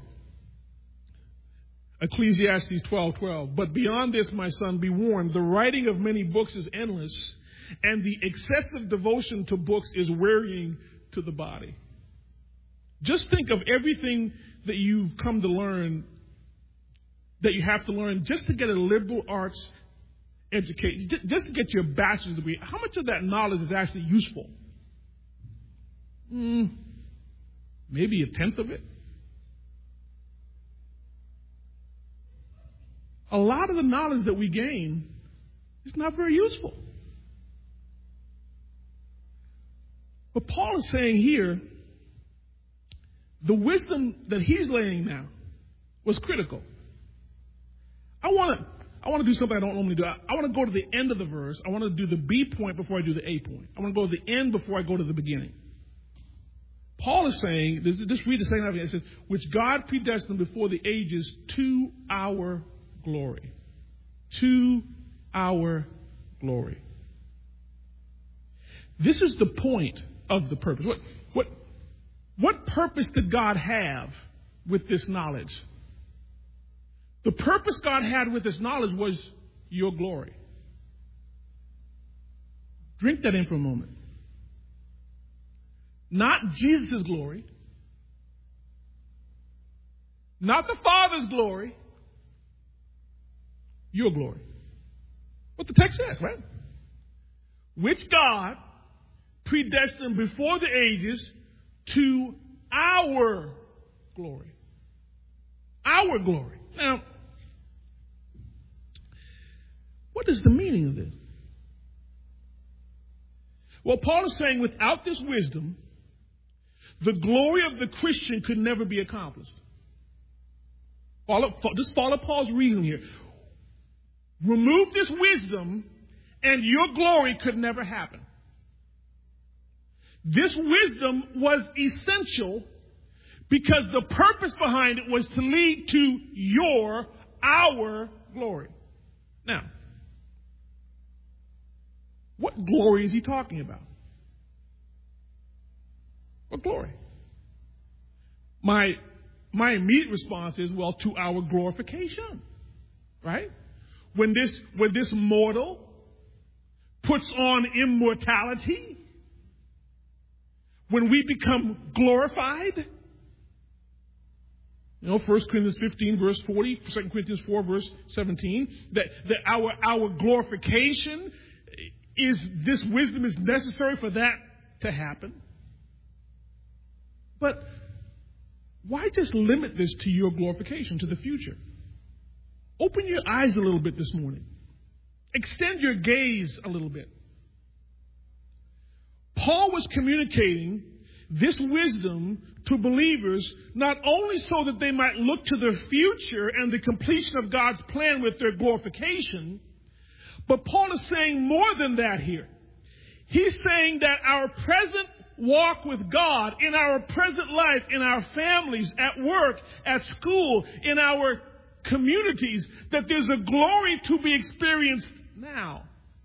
Ecclesiastes 12:12. But beyond this, my son, be warned, the writing of many books is endless, and the excessive devotion to books is wearying to the body. Just think of everything that you've come to learn, that you have to learn just to get a liberal arts education, just to get your bachelor's degree. How much of that knowledge is actually useful? Maybe a tenth of it. A lot of the knowledge that we gain is not very useful. But Paul is saying here, the wisdom that he's laying down was critical. I want to do something I don't normally do. I want to go to the end of the verse. I want to do the B point before I do the A point. I want to go to the end before I go to the beginning. Paul is saying, just read the second half. It says, which God predestined before the ages to our glory. To our glory. This is the point of the purpose. What purpose did God have with this knowledge? The purpose God had with this knowledge was your glory. Drink that in for a moment. Not Jesus' glory. Not the Father's glory. Your glory. What the text says, right? Which God predestined before the ages to our glory. Our glory. Now, what is the meaning of this? Well, Paul is saying without this wisdom, the glory of the Christian could never be accomplished. Just follow Paul's reasoning here. Remove this wisdom and your glory could never happen. This wisdom was essential because the purpose behind it was to lead to our glory. Now, what glory is he talking about? What glory? My immediate response is, well, to our glorification. Right? When this mortal puts on immortality, when we become glorified. 1 Corinthians 15, verse 40, 2 Corinthians 4, verse 17, that our glorification is, this wisdom is necessary for that to happen. But why just limit this to your glorification, to the future? Open your eyes a little bit this morning. Extend your gaze a little bit. Paul was communicating this wisdom to believers not only so that they might look to the future and the completion of God's plan with their glorification, but Paul is saying more than that here. He's saying that our present walk with God, in our present life, in our families, at work, at school, in our communities, that there's a glory to be experienced now.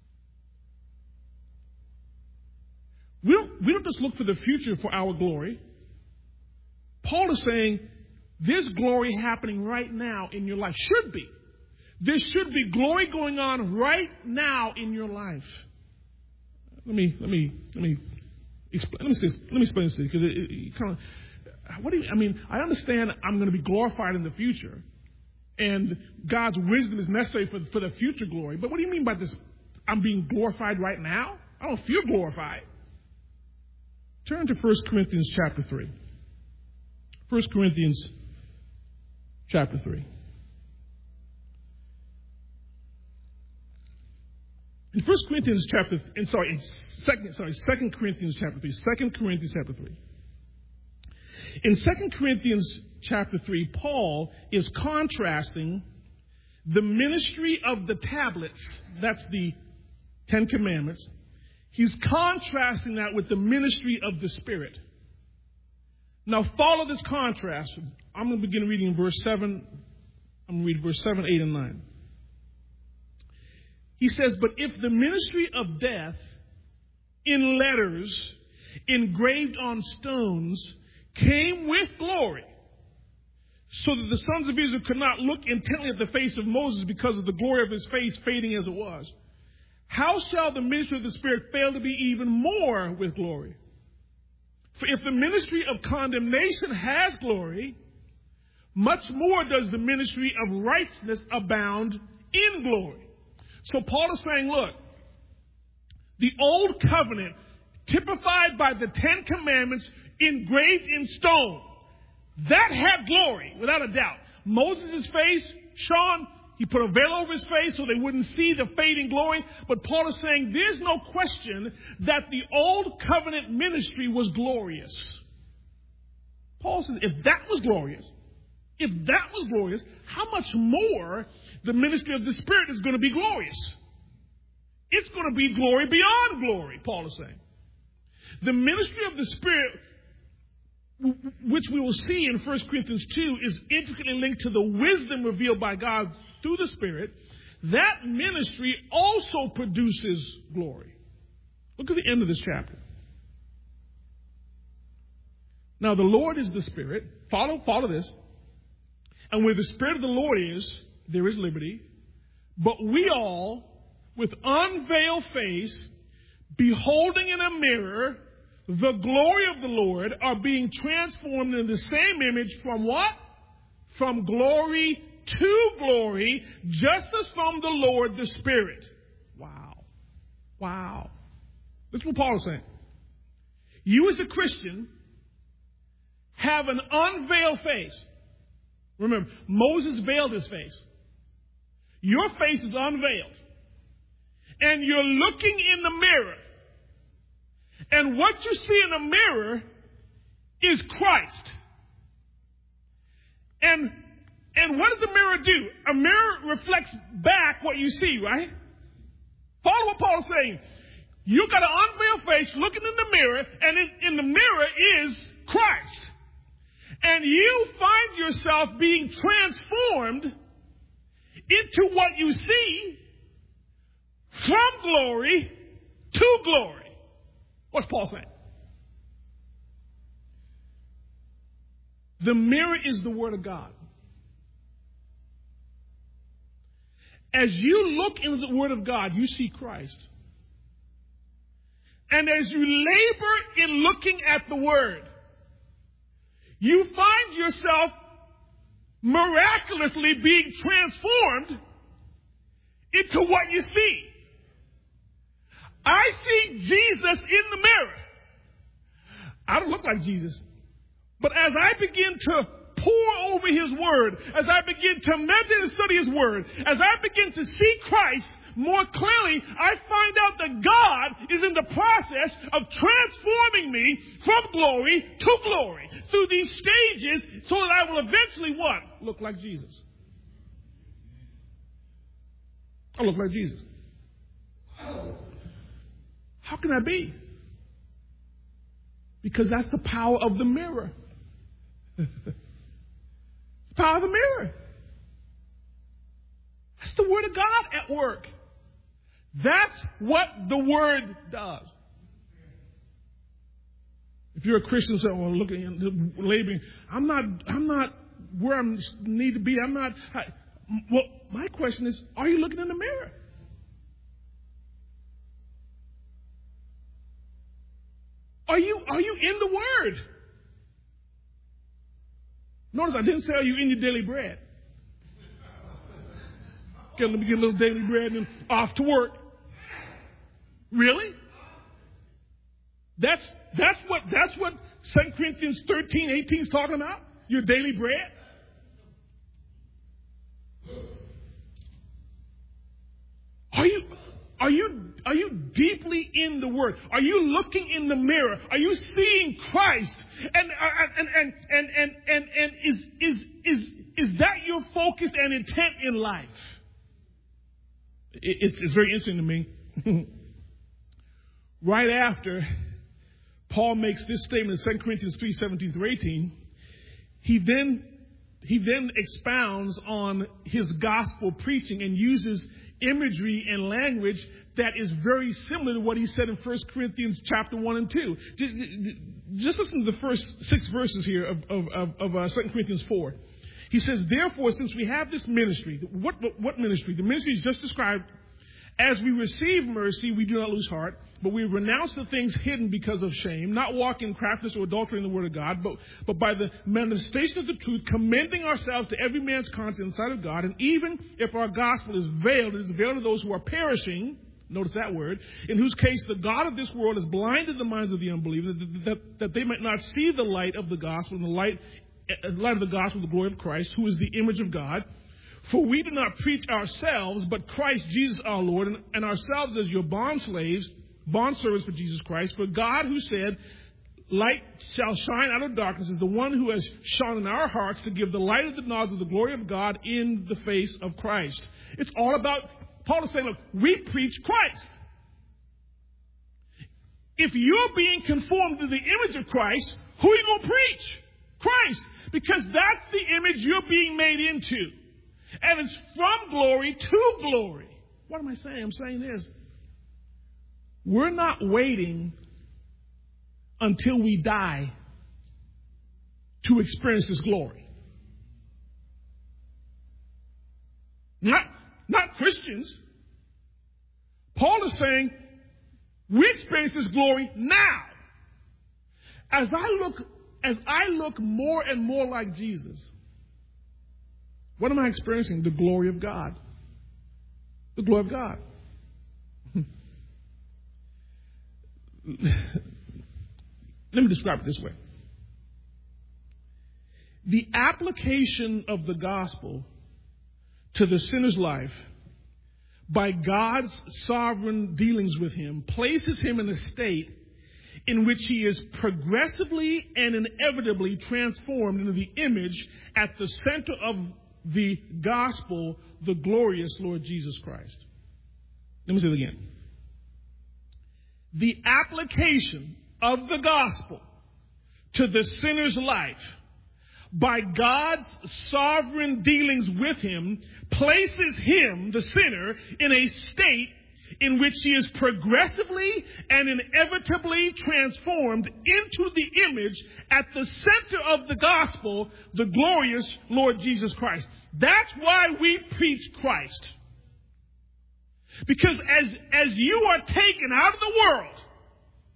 We don't just look for the future for our glory. Paul is saying there's glory happening right now in your life. Should be. There should be glory going on right now in your life. Let me explain this to you, because it kind of, I understand I'm going to be glorified in the future, and God's wisdom is necessary for the future glory. But what do you mean by this? I'm being glorified right now? I don't feel glorified. Turn to 1 Corinthians chapter 3. 1 Corinthians chapter 3. In 2 Corinthians chapter 3. 2 Corinthians chapter 3. In 2 Corinthians chapter 3, Paul is contrasting the ministry of the tablets, that's the Ten Commandments. He's contrasting that with the ministry of the Spirit. Now follow this contrast. I'm going to begin reading in verse 7. I'm going to read verse 7, 8, and 9. He says, but if the ministry of death in letters engraved on stones came with glory, so that the sons of Israel could not look intently at the face of Moses because of the glory of his face fading as it was, how shall the ministry of the Spirit fail to be even more with glory? For if the ministry of condemnation has glory, much more does the ministry of righteousness abound in glory. So Paul is saying, look, the old covenant, typified by the Ten Commandments engraved in stone, that had glory, without a doubt. Moses' face shone. He put a veil over his face so they wouldn't see the fading glory. But Paul is saying there's no question that the old covenant ministry was glorious. Paul says if that was glorious, how much more the ministry of the Spirit is going to be glorious? It's going to be glory beyond glory, Paul is saying. The ministry of the Spirit, which we will see in 1 Corinthians 2, is intricately linked to the wisdom revealed by God through the Spirit. That ministry also produces glory. Look at the end of this chapter. Now the Lord is the Spirit. Follow this. And where the Spirit of the Lord is, there is liberty. But we all, with unveiled face, beholding in a mirror the glory of the Lord, are being transformed in the same image from what? From glory to glory, just as from the Lord the Spirit. Wow. That's what Paul is saying. You as a Christian have an unveiled face. Remember, Moses veiled his face. Your face is unveiled. And you're looking in the mirror. And what you see in the mirror is Christ. And what does the mirror do? A mirror reflects back what you see, right? Follow what Paul is saying. You got an unveiled face looking in the mirror, and in the mirror is Christ. And you find yourself being transformed into what you see from glory to glory. What's Paul saying? The mirror is the Word of God. As you look into the Word of God, you see Christ. And as you labor in looking at the Word, you find yourself miraculously being transformed into what you see. I see Jesus in the mirror. I don't look like Jesus. But as I begin to pore over His Word, as I begin to meditate and study His Word, as I begin to see Christ more clearly, I find out that God is in the process of transforming me from glory to glory through these stages so that I will eventually what? Look like Jesus. I look like Jesus. How can that be? Because that's the power of the mirror. It's the power of the mirror. That's the Word of God at work. That's what the Word does. If you're a Christian, say, "Oh, look at him laboring. I'm not where I need to be. Well, my question is, are you looking in the mirror? Are you in the Word? Notice I didn't say, are you in your daily bread? Okay, let me get a little daily bread and off to work. Really? That's what 2 Corinthians 13:18 is talking about? Your daily bread? Are you deeply in the Word? Are you looking in the mirror? Are you seeing Christ? And is that your focus and intent in life? It's very interesting to me. Right after Paul makes this statement in 2 Corinthians 3:17-18, he then expounds on his gospel preaching and uses imagery and language that is very similar to what he said in 1 Corinthians chapter 1 and 2. Just listen to the first 6 verses here of 2 Corinthians 4. He says, therefore, since we have this ministry, what ministry? The ministry is just described. As we receive mercy, we do not lose heart, but we renounce the things hidden because of shame, not walking in craftiness or adultery in the word of God, but by the manifestation of the truth, commending ourselves to every man's conscience in the sight of God. And even if our gospel is veiled, it is veiled to those who are perishing. Notice that word, in whose case the God of this world has blinded the minds of the unbelievers, that they might not see the light of the gospel, and the light of the gospel, the glory of Christ, who is the image of God. For we do not preach ourselves, but Christ Jesus our Lord, and ourselves as your bondservants for Jesus Christ. For God, who said, light shall shine out of darkness, is the one who has shone in our hearts to give the light of the knowledge of the glory of God in the face of Christ. It's all about, Paul is saying, look, we preach Christ. If you're being conformed to the image of Christ, who are you going to preach? Christ. Because that's the image you're being made into. And it's from glory to glory. What am I saying? I'm saying this. We're not waiting until we die to experience this glory. Not Christians. Paul is saying we experience this glory now. As I look more and more like Jesus, what am I experiencing? The glory of God. The glory of God. Let me describe it this way. The application of the gospel to the sinner's life by God's sovereign dealings with him places him in a state in which he is progressively and inevitably transformed into the image at the center of the gospel, the glorious Lord Jesus Christ. Let me say it again. The application of the gospel to the sinner's life by God's sovereign dealings with him places him, the sinner, in a state in which he is progressively and inevitably transformed into the image at the center of the gospel, the glorious Lord Jesus Christ. That's why we preach Christ. Because as you are taken out of the world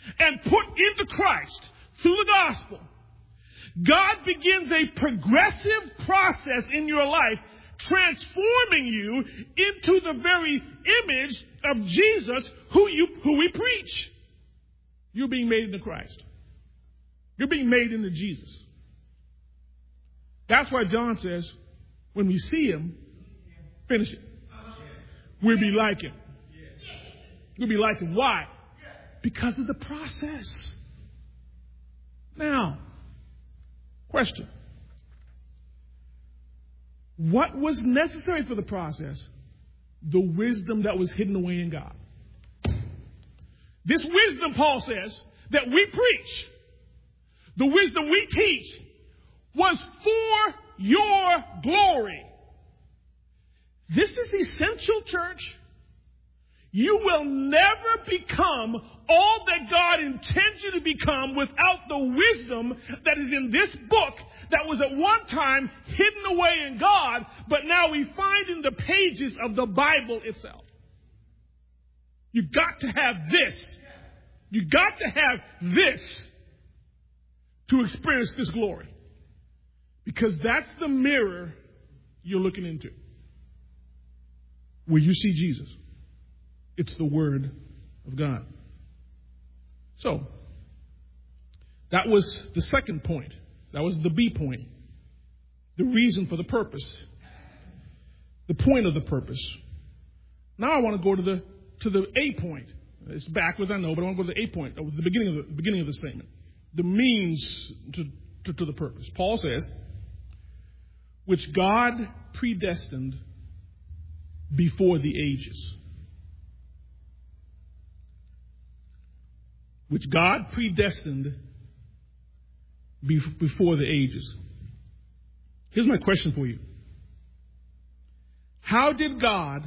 and put into Christ through the gospel, God begins a progressive process in your life, transforming you into the very image of Jesus who we preach. You're being made into Christ. You're being made into Jesus. That's why John says, when we see him, finish it. We'll be like him. We'll be like him. Why? Because of the process. Now, question. What was necessary for the process? The wisdom that was hidden away in God. This wisdom, Paul says, that we preach, the wisdom we teach, was for your glory. This is essential, church. You will never become all that God intends you to become without the wisdom that is in this book that was at one time hidden away in God, but now we find in the pages of the Bible itself. You've got to have this. You've got to have this to experience this glory. Because that's the mirror you're looking into. Where you see Jesus. It's the Word of God. So, that was the second point. That was the B point. The reason for the purpose. The point of the purpose. Now I want to go to the A point. It's backwards, I know, but I want to go to the A point. That was the beginning of the statement. The means to the purpose. Paul says, which God predestined before the ages. Which God predestined before the ages. Here's my question for you. How did God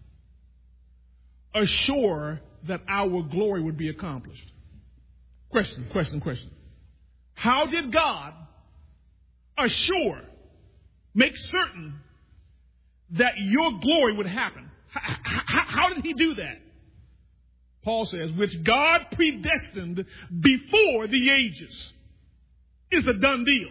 assure that our glory would be accomplished? Question. How did God assure, make certain that your glory would happen? How did he do that? Paul says, which God predestined before the ages. Is a done deal.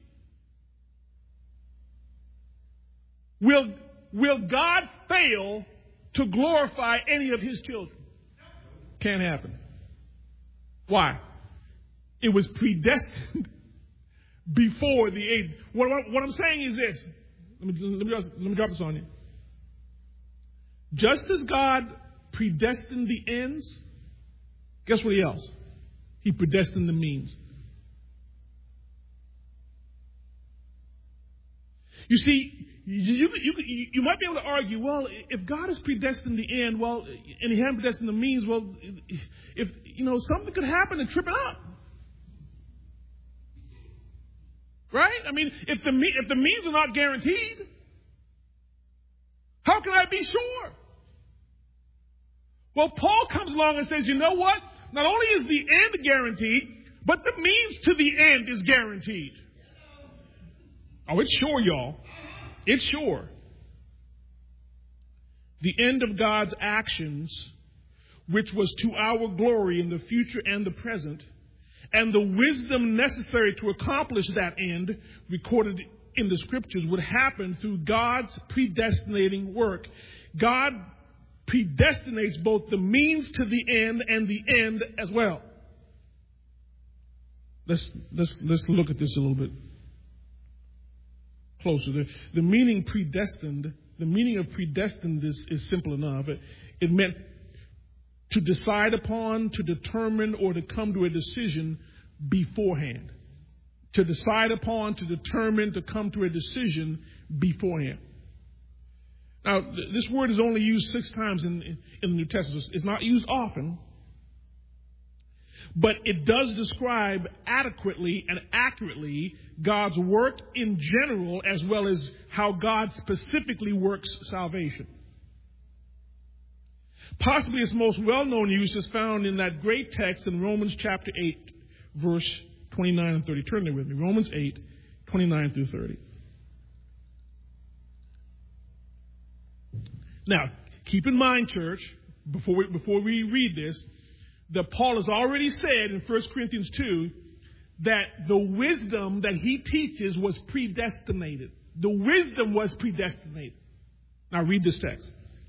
Will God fail to glorify any of his children? Can't happen. Why? It was predestined before the age. What I'm saying is this. Let me drop this on you. Just as God predestined the ends, guess what else? He predestined the means. You see, you might be able to argue, well, if God has predestined the end, well, and he hadn't predestined the means, well, if, something could happen and trip it up. Right? I mean, if the means are not guaranteed, how can I be sure? Well, Paul comes along and says, you know what? Not only is the end guaranteed, but the means to the end is guaranteed. Oh, it's sure, y'all. It's sure. The end of God's actions, which was to our glory in the future and the present, and the wisdom necessary to accomplish that end, recorded in the scriptures, would happen through God's predestinating work. God predestinates both the means to the end and the end as well. Let's look at this a little bit closer. The meaning of predestined is simple enough. It meant to decide upon, to determine, or to come to a decision beforehand. To decide upon, to determine, to come to a decision beforehand. Now, this word is only used 6 times in the New Testament. It's not used often. But it does describe adequately and accurately God's work in general, as well as how God specifically works salvation. Possibly its most well-known use is found in that great text in Romans chapter 8, verse 29 and 30. Turn there with me. Romans 8, 29 through 30. Now, keep in mind, church, before we read this, that Paul has already said in 1 Corinthians 2 that the wisdom that he teaches was predestinated. The wisdom was predestinated. Now read this text.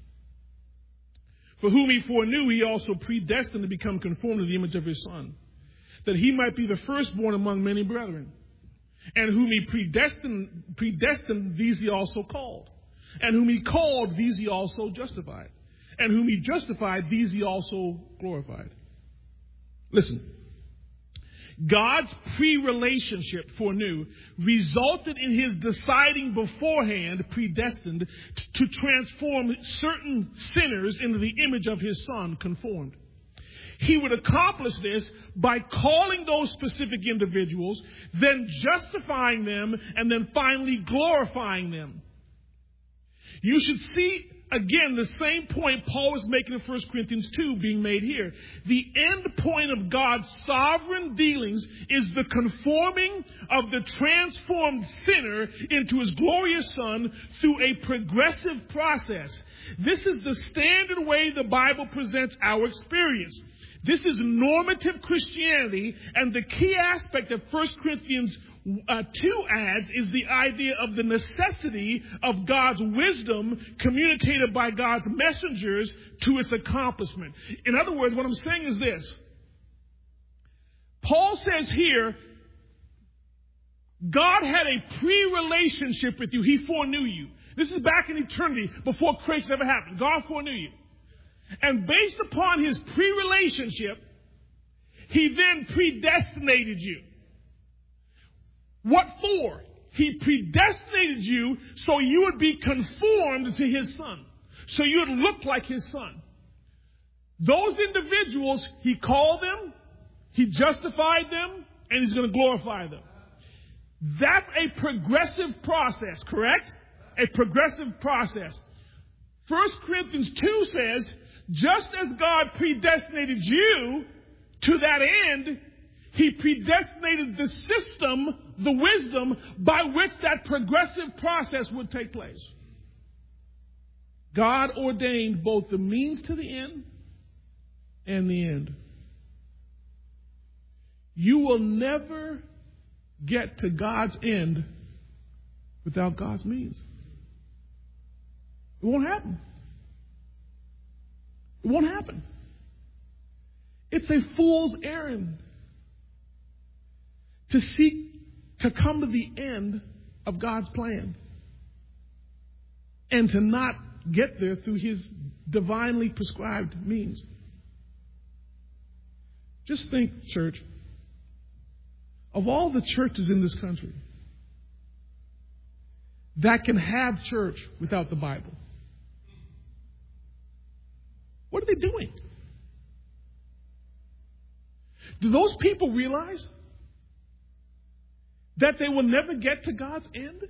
For whom he foreknew, he also predestined to become conformed to the image of his Son, that he might be the firstborn among many brethren. And whom he predestined, these he also called. And whom he called, these he also justified. And whom he justified, these he also glorified. Listen. God's pre-relationship, foreknew, resulted in his deciding beforehand, predestined, to transform certain sinners into the image of his Son, conformed. He would accomplish this by calling those specific individuals, then justifying them, and then finally glorifying them. You should see, again, the same point Paul was making in 1 Corinthians 2 being made here. The end point of God's sovereign dealings is the conforming of the transformed sinner into his glorious Son through a progressive process. This is the standard way the Bible presents our experience. This is normative Christianity, and the key aspect of 1 Corinthians 2 adds is the idea of the necessity of God's wisdom communicated by God's messengers to its accomplishment. In other words, what I'm saying is this. Paul says here, God had a pre-relationship with you. He foreknew you. This is back in eternity, before creation ever happened. God foreknew you. And based upon his pre-relationship, he then predestinated you. What for? He predestinated you so you would be conformed to his Son. So you would look like his Son. Those individuals, he called them, he justified them, and he's going to glorify them. That's a progressive process, correct? A progressive process. 1 Corinthians 2 says, just as God predestinated you to that end, he predestinated the system, the wisdom, by which that progressive process would take place. God ordained both the means to the end and the end. You will never get to God's end without God's means. It won't happen. It won't happen. It's a fool's errand to seek to come to the end of God's plan and to not get there through his divinely prescribed means. Just think, church, of all the churches in this country that can have church without the Bible. What are they doing? Do those people realize that they will never get to God's end?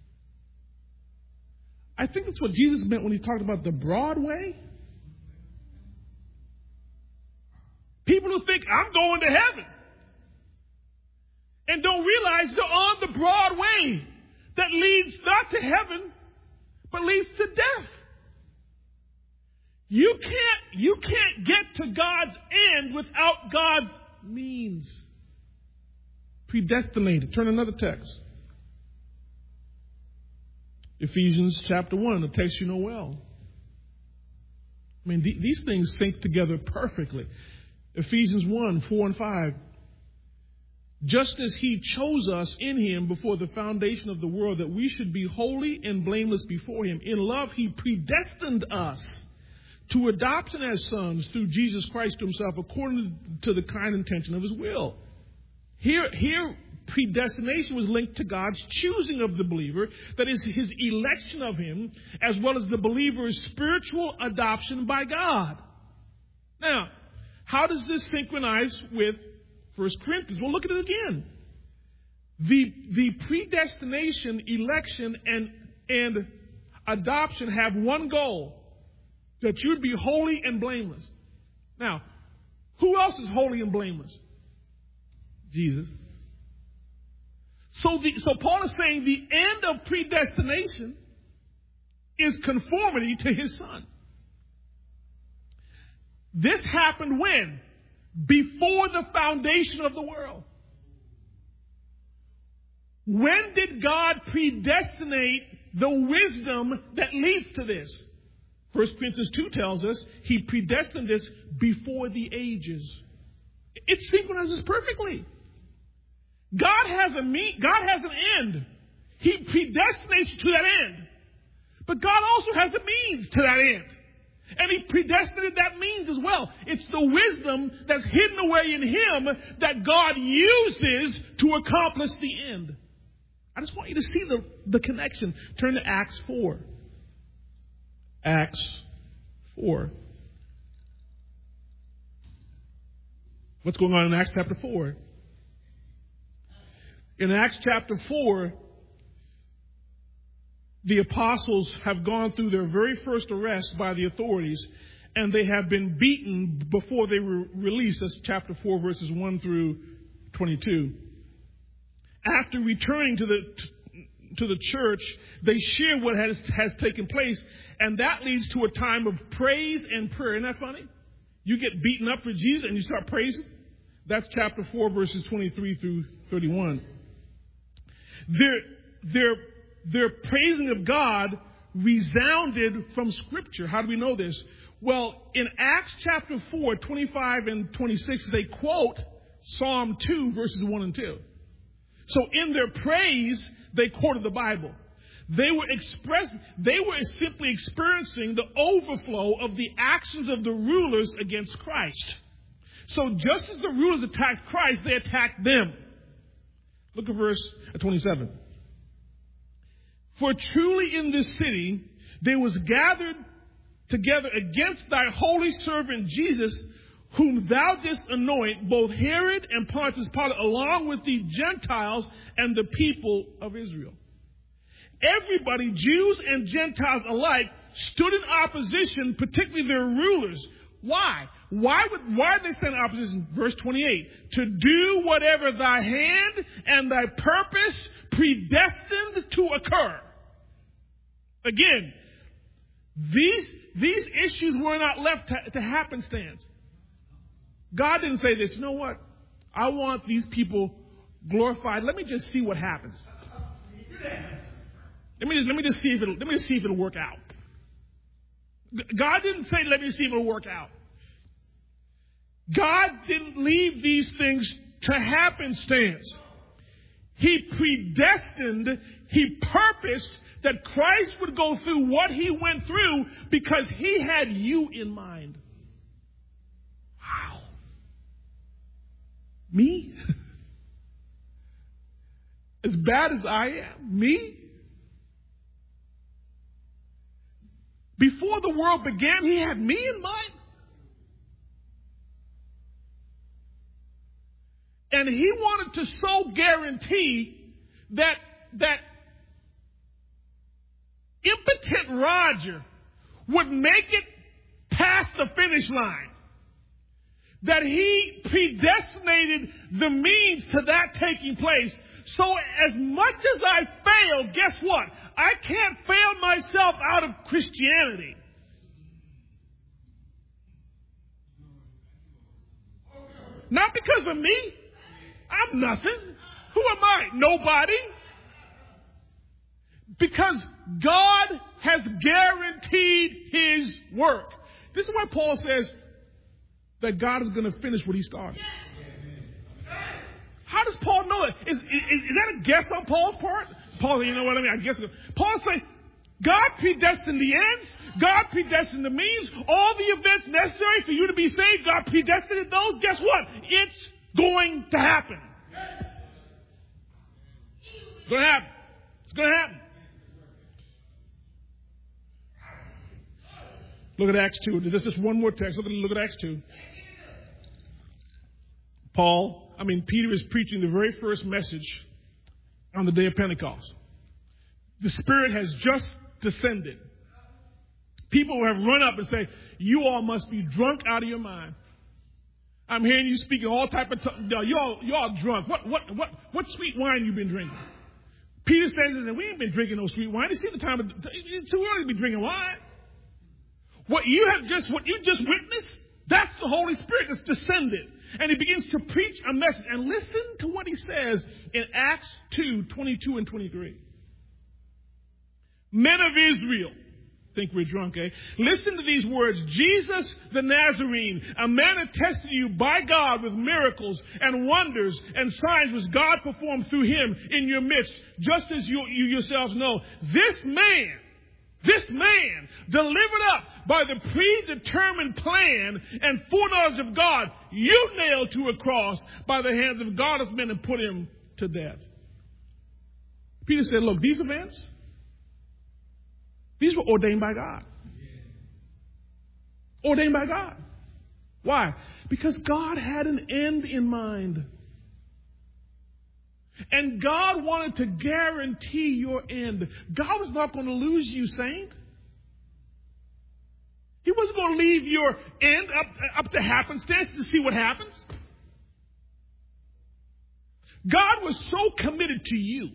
I think that's what Jesus meant when he talked about the broad way. People who think, I'm going to heaven, and don't realize they're on the broad way that leads not to heaven, but leads to death. You can't get to God's end without God's means. Predestinated. Turn another text. Ephesians chapter 1, the text you know well. I mean, these things sync together perfectly. Ephesians 1, 4 and 5. Just as he chose us in him before the foundation of the world, that we should be holy and blameless before him. In love, he predestined us to adoption as sons through Jesus Christ to himself, according to the kind intention of his will. Here, predestination was linked to God's choosing of the believer, that is, his election of him, as well as the believer's spiritual adoption by God. Now, how does this synchronize with 1 Corinthians? Well, look at it again. The predestination, election, and adoption have one goal: that you'd be holy and blameless. Now, who else is holy and blameless? Jesus. So Paul is saying the end of predestination is conformity to his Son. This happened when? before the foundation of the world. When did God predestinate the wisdom that leads to this? 1 Corinthians 2 tells us he predestined this before the ages. It synchronizes perfectly. God has an end. He predestinates you to that end. But God also has a means to that end. And he predestinated that means as well. It's the wisdom that's hidden away in him that God uses to accomplish the end. I just want you to see the connection. Turn to Acts 4. Acts 4. What's going on in Acts chapter 4? In Acts chapter 4, the apostles have gone through their very first arrest by the authorities, and they have been beaten before they were released. That's chapter 4, verses 1 through 22. After returning to the church, they share what has taken place, and that leads to a time of praise and prayer. Isn't that funny? You get beaten up for Jesus and you start praising. That's chapter 4, verses 23 through 31. Their praising of God resounded from Scripture. How do we know this? Well, in Acts chapter 4, 25 and 26, they quote Psalm 2, verses 1 and 2. So in their praise, they quoted the Bible. They were simply experiencing the overflow of the actions of the rulers against Christ. So just as the rulers attacked Christ, they attacked them. Look at verse 27. For truly in this city there was gathered together against thy holy servant Jesus, whom thou didst anoint, both Herod and Pontius Pilate, along with the Gentiles and the people of Israel. Everybody, Jews and Gentiles alike, stood in opposition, particularly their rulers. Why? Why did they stand in opposition? Verse 28. To do whatever thy hand and thy purpose predestined to occur. Again, these issues were not left to happenstance. God didn't say this. You know what? I want these people glorified. Let me just see what happens. Let me just see if it'll work out. God didn't say, let me see if it'll work out. God didn't leave these things to happenstance. He predestined, he purposed that Christ would go through what he went through because he had you in mind. Wow. Me? As bad as I am? Me? Before the world began, he had me in mind. And he wanted to so guarantee that impotent Roger would make it past the finish line. That he predestinated the means to that taking place. So as much as I fail, guess what? I can't fail myself out of Christianity. Not because of me. I'm nothing. Who am I? Nobody. Because God has guaranteed his work. This is why Paul says that God is going to finish what he started. How does Paul know it? Is that a guess on Paul's part? Paul, you know what I mean? I guess. Paul saying, God predestined the ends. God predestined the means. All the events necessary for you to be saved, God predestined those. Guess what? It's going to happen. It's going to happen. It's going to happen. Look at Acts 2. There's just one more text. Look at Acts 2. Peter is preaching the very first message on the day of Pentecost. The Spirit has just descended. People have run up and say, you all must be drunk out of your mind. I'm hearing you speaking all type of you all drunk. What sweet wine you been drinking? Peter stands and says, we ain't been drinking no sweet wine. You see the time it's too early to be drinking wine. What you just witnessed, that's the Holy Spirit that's descended. And he begins to preach a message. And listen to what he says in Acts 2:22 and 23. Men of Israel. Think we're drunk, eh? Listen to these words. Jesus the Nazarene, a man attested to you by God with miracles and wonders and signs which God performed through him in your midst, just as you yourselves know. This man, delivered up by the predetermined plan and foreknowledge of God, you nailed to a cross by the hands of godless men and put him to death. Peter said, look, these events, these were ordained by God. Ordained by God. Why? Because God had an end in mind. And God wanted to guarantee your end. God was not going to lose you, saint. He wasn't going to leave your end up to happenstance to see what happens. God was so committed to you,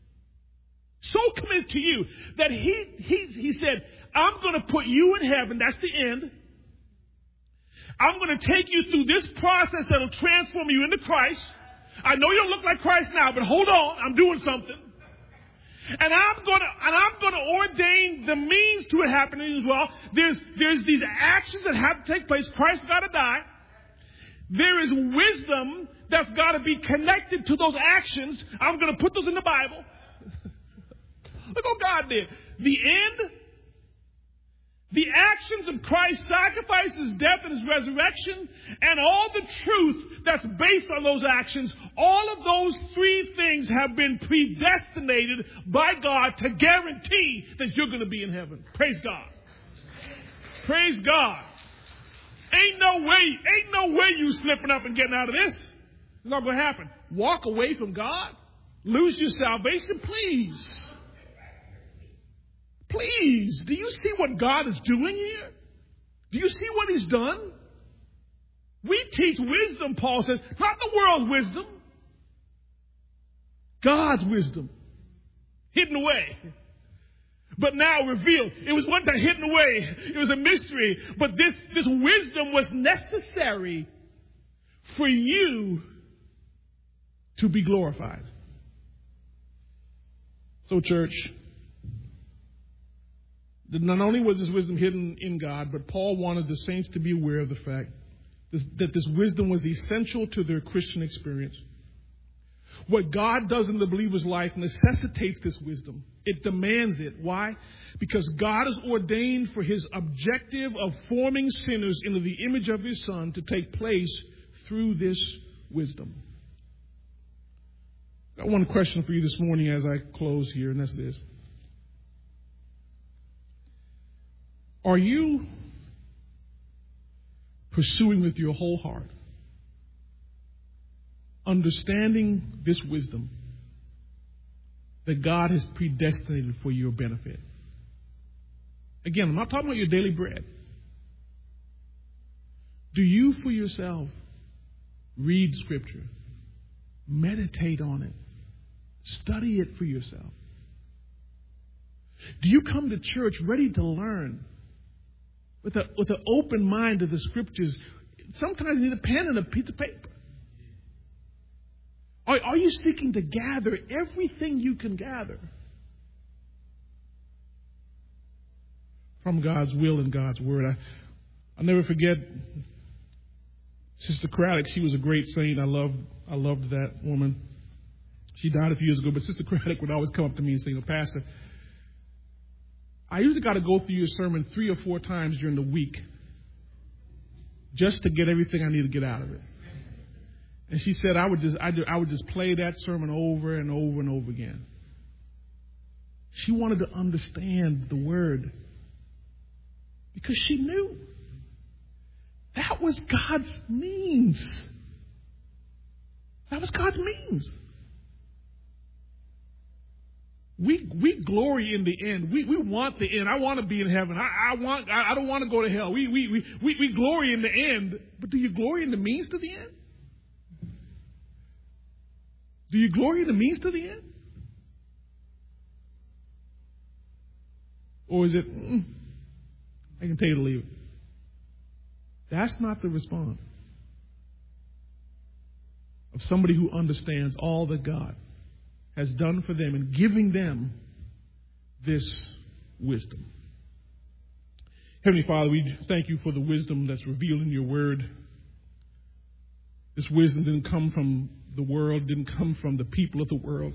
that he said, I'm going to put you in heaven. That's the end. I'm going to take you through this process that will transform you into Christ. I know you don't look like Christ now, but hold on, I'm doing something. And I'm going to ordain the means to it happening as well. There's these actions that have to take place. Christ's got to die. There is wisdom that's got to be connected to those actions. I'm going to put those in the Bible. Look what God did. The end, the actions of Christ's sacrifice, his death, and his resurrection, and all the truth that's based on those actions, all of those three things have been predestinated by God to guarantee that you're going to be in heaven. Praise God. Praise God. Ain't no way you slipping up and getting out of this. It's not going to happen. Walk away from God? Lose your salvation? Please. Please, do you see what God is doing here? Do you see what he's done? We teach wisdom, Paul says, not the world's wisdom. God's wisdom. Hidden away. But now revealed. It was one time hidden away. It was a mystery. But this wisdom was necessary for you to be glorified. So, church, not only was this wisdom hidden in God, but Paul wanted the saints to be aware of the fact that this wisdom was essential to their Christian experience. What God does in the believer's life necessitates this wisdom. It demands it. Why? Because God has ordained for his objective of forming sinners into the image of his Son to take place through this wisdom. I got one question for you this morning as I close here, and that's this. Are you pursuing with your whole heart, understanding this wisdom that God has predestinated for your benefit? Again, I'm not talking about your daily bread. Do you for yourself read Scripture, meditate on it, study it for yourself? Do you come to church ready to learn? With an open mind to the Scriptures? Sometimes you need a pen and a piece of paper. Are you seeking to gather everything you can gather from God's will and God's Word? I'll never forget Sister Craddock. She was a great saint. I loved that woman. She died a few years ago, but Sister Craddock would always come up to me and say, Pastor, I usually got to go through your sermon 3 or 4 times during the week just to get everything I need to get out of it. And she said I would just play that sermon over and over and over again. She wanted to understand the Word because she knew that was God's means. That was God's means. We glory in the end. We want the end. I want to be in heaven. I don't want to go to hell. We glory in the end. But do you glory in the means to the end? Do you glory in the means to the end? Or is it, I can tell you to leave it? That's not the response. of somebody who understands all that God has done for them and giving them this wisdom. Heavenly Father, we thank you for the wisdom that's revealed in your word. This wisdom didn't come from the world, didn't come from the people of the world.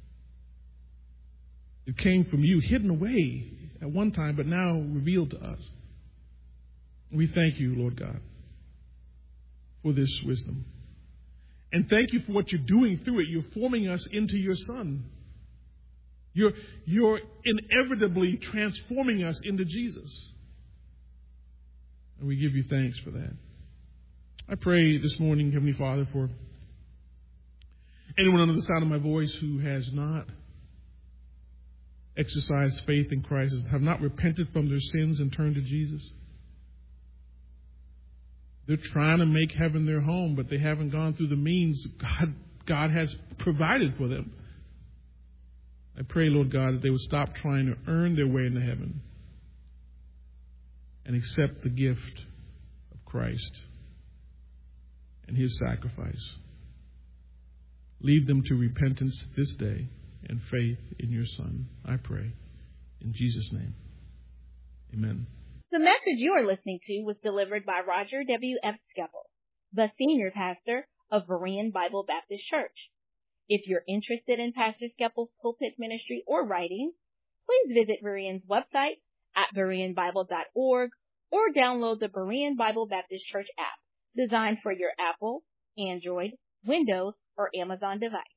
It came from you, hidden away at one time, but now revealed to us. We thank you, Lord God, for this wisdom. And thank you for what you're doing through it. You're forming us into your Son. You're inevitably transforming us into Jesus. And we give you thanks for that. I pray this morning, Heavenly Father, for anyone under the sound of my voice who has not exercised faith in Christ, have not repented from their sins and turned to Jesus. They're trying to make heaven their home, but they haven't gone through the means God has provided for them. I pray, Lord God, that they would stop trying to earn their way into heaven and accept the gift of Christ and his sacrifice. Lead them to repentance this day and faith in your Son, I pray. In Jesus' name, amen. The message you are listening to was delivered by Roger W. F. Skeppel, the senior pastor of Berean Bible Baptist Church. If you're interested in Pastor Skeppel's pulpit ministry or writings, please visit Berean's website at bereanbible.org or download the Berean Bible Baptist Church app, designed for your Apple, Android, Windows, or Amazon device.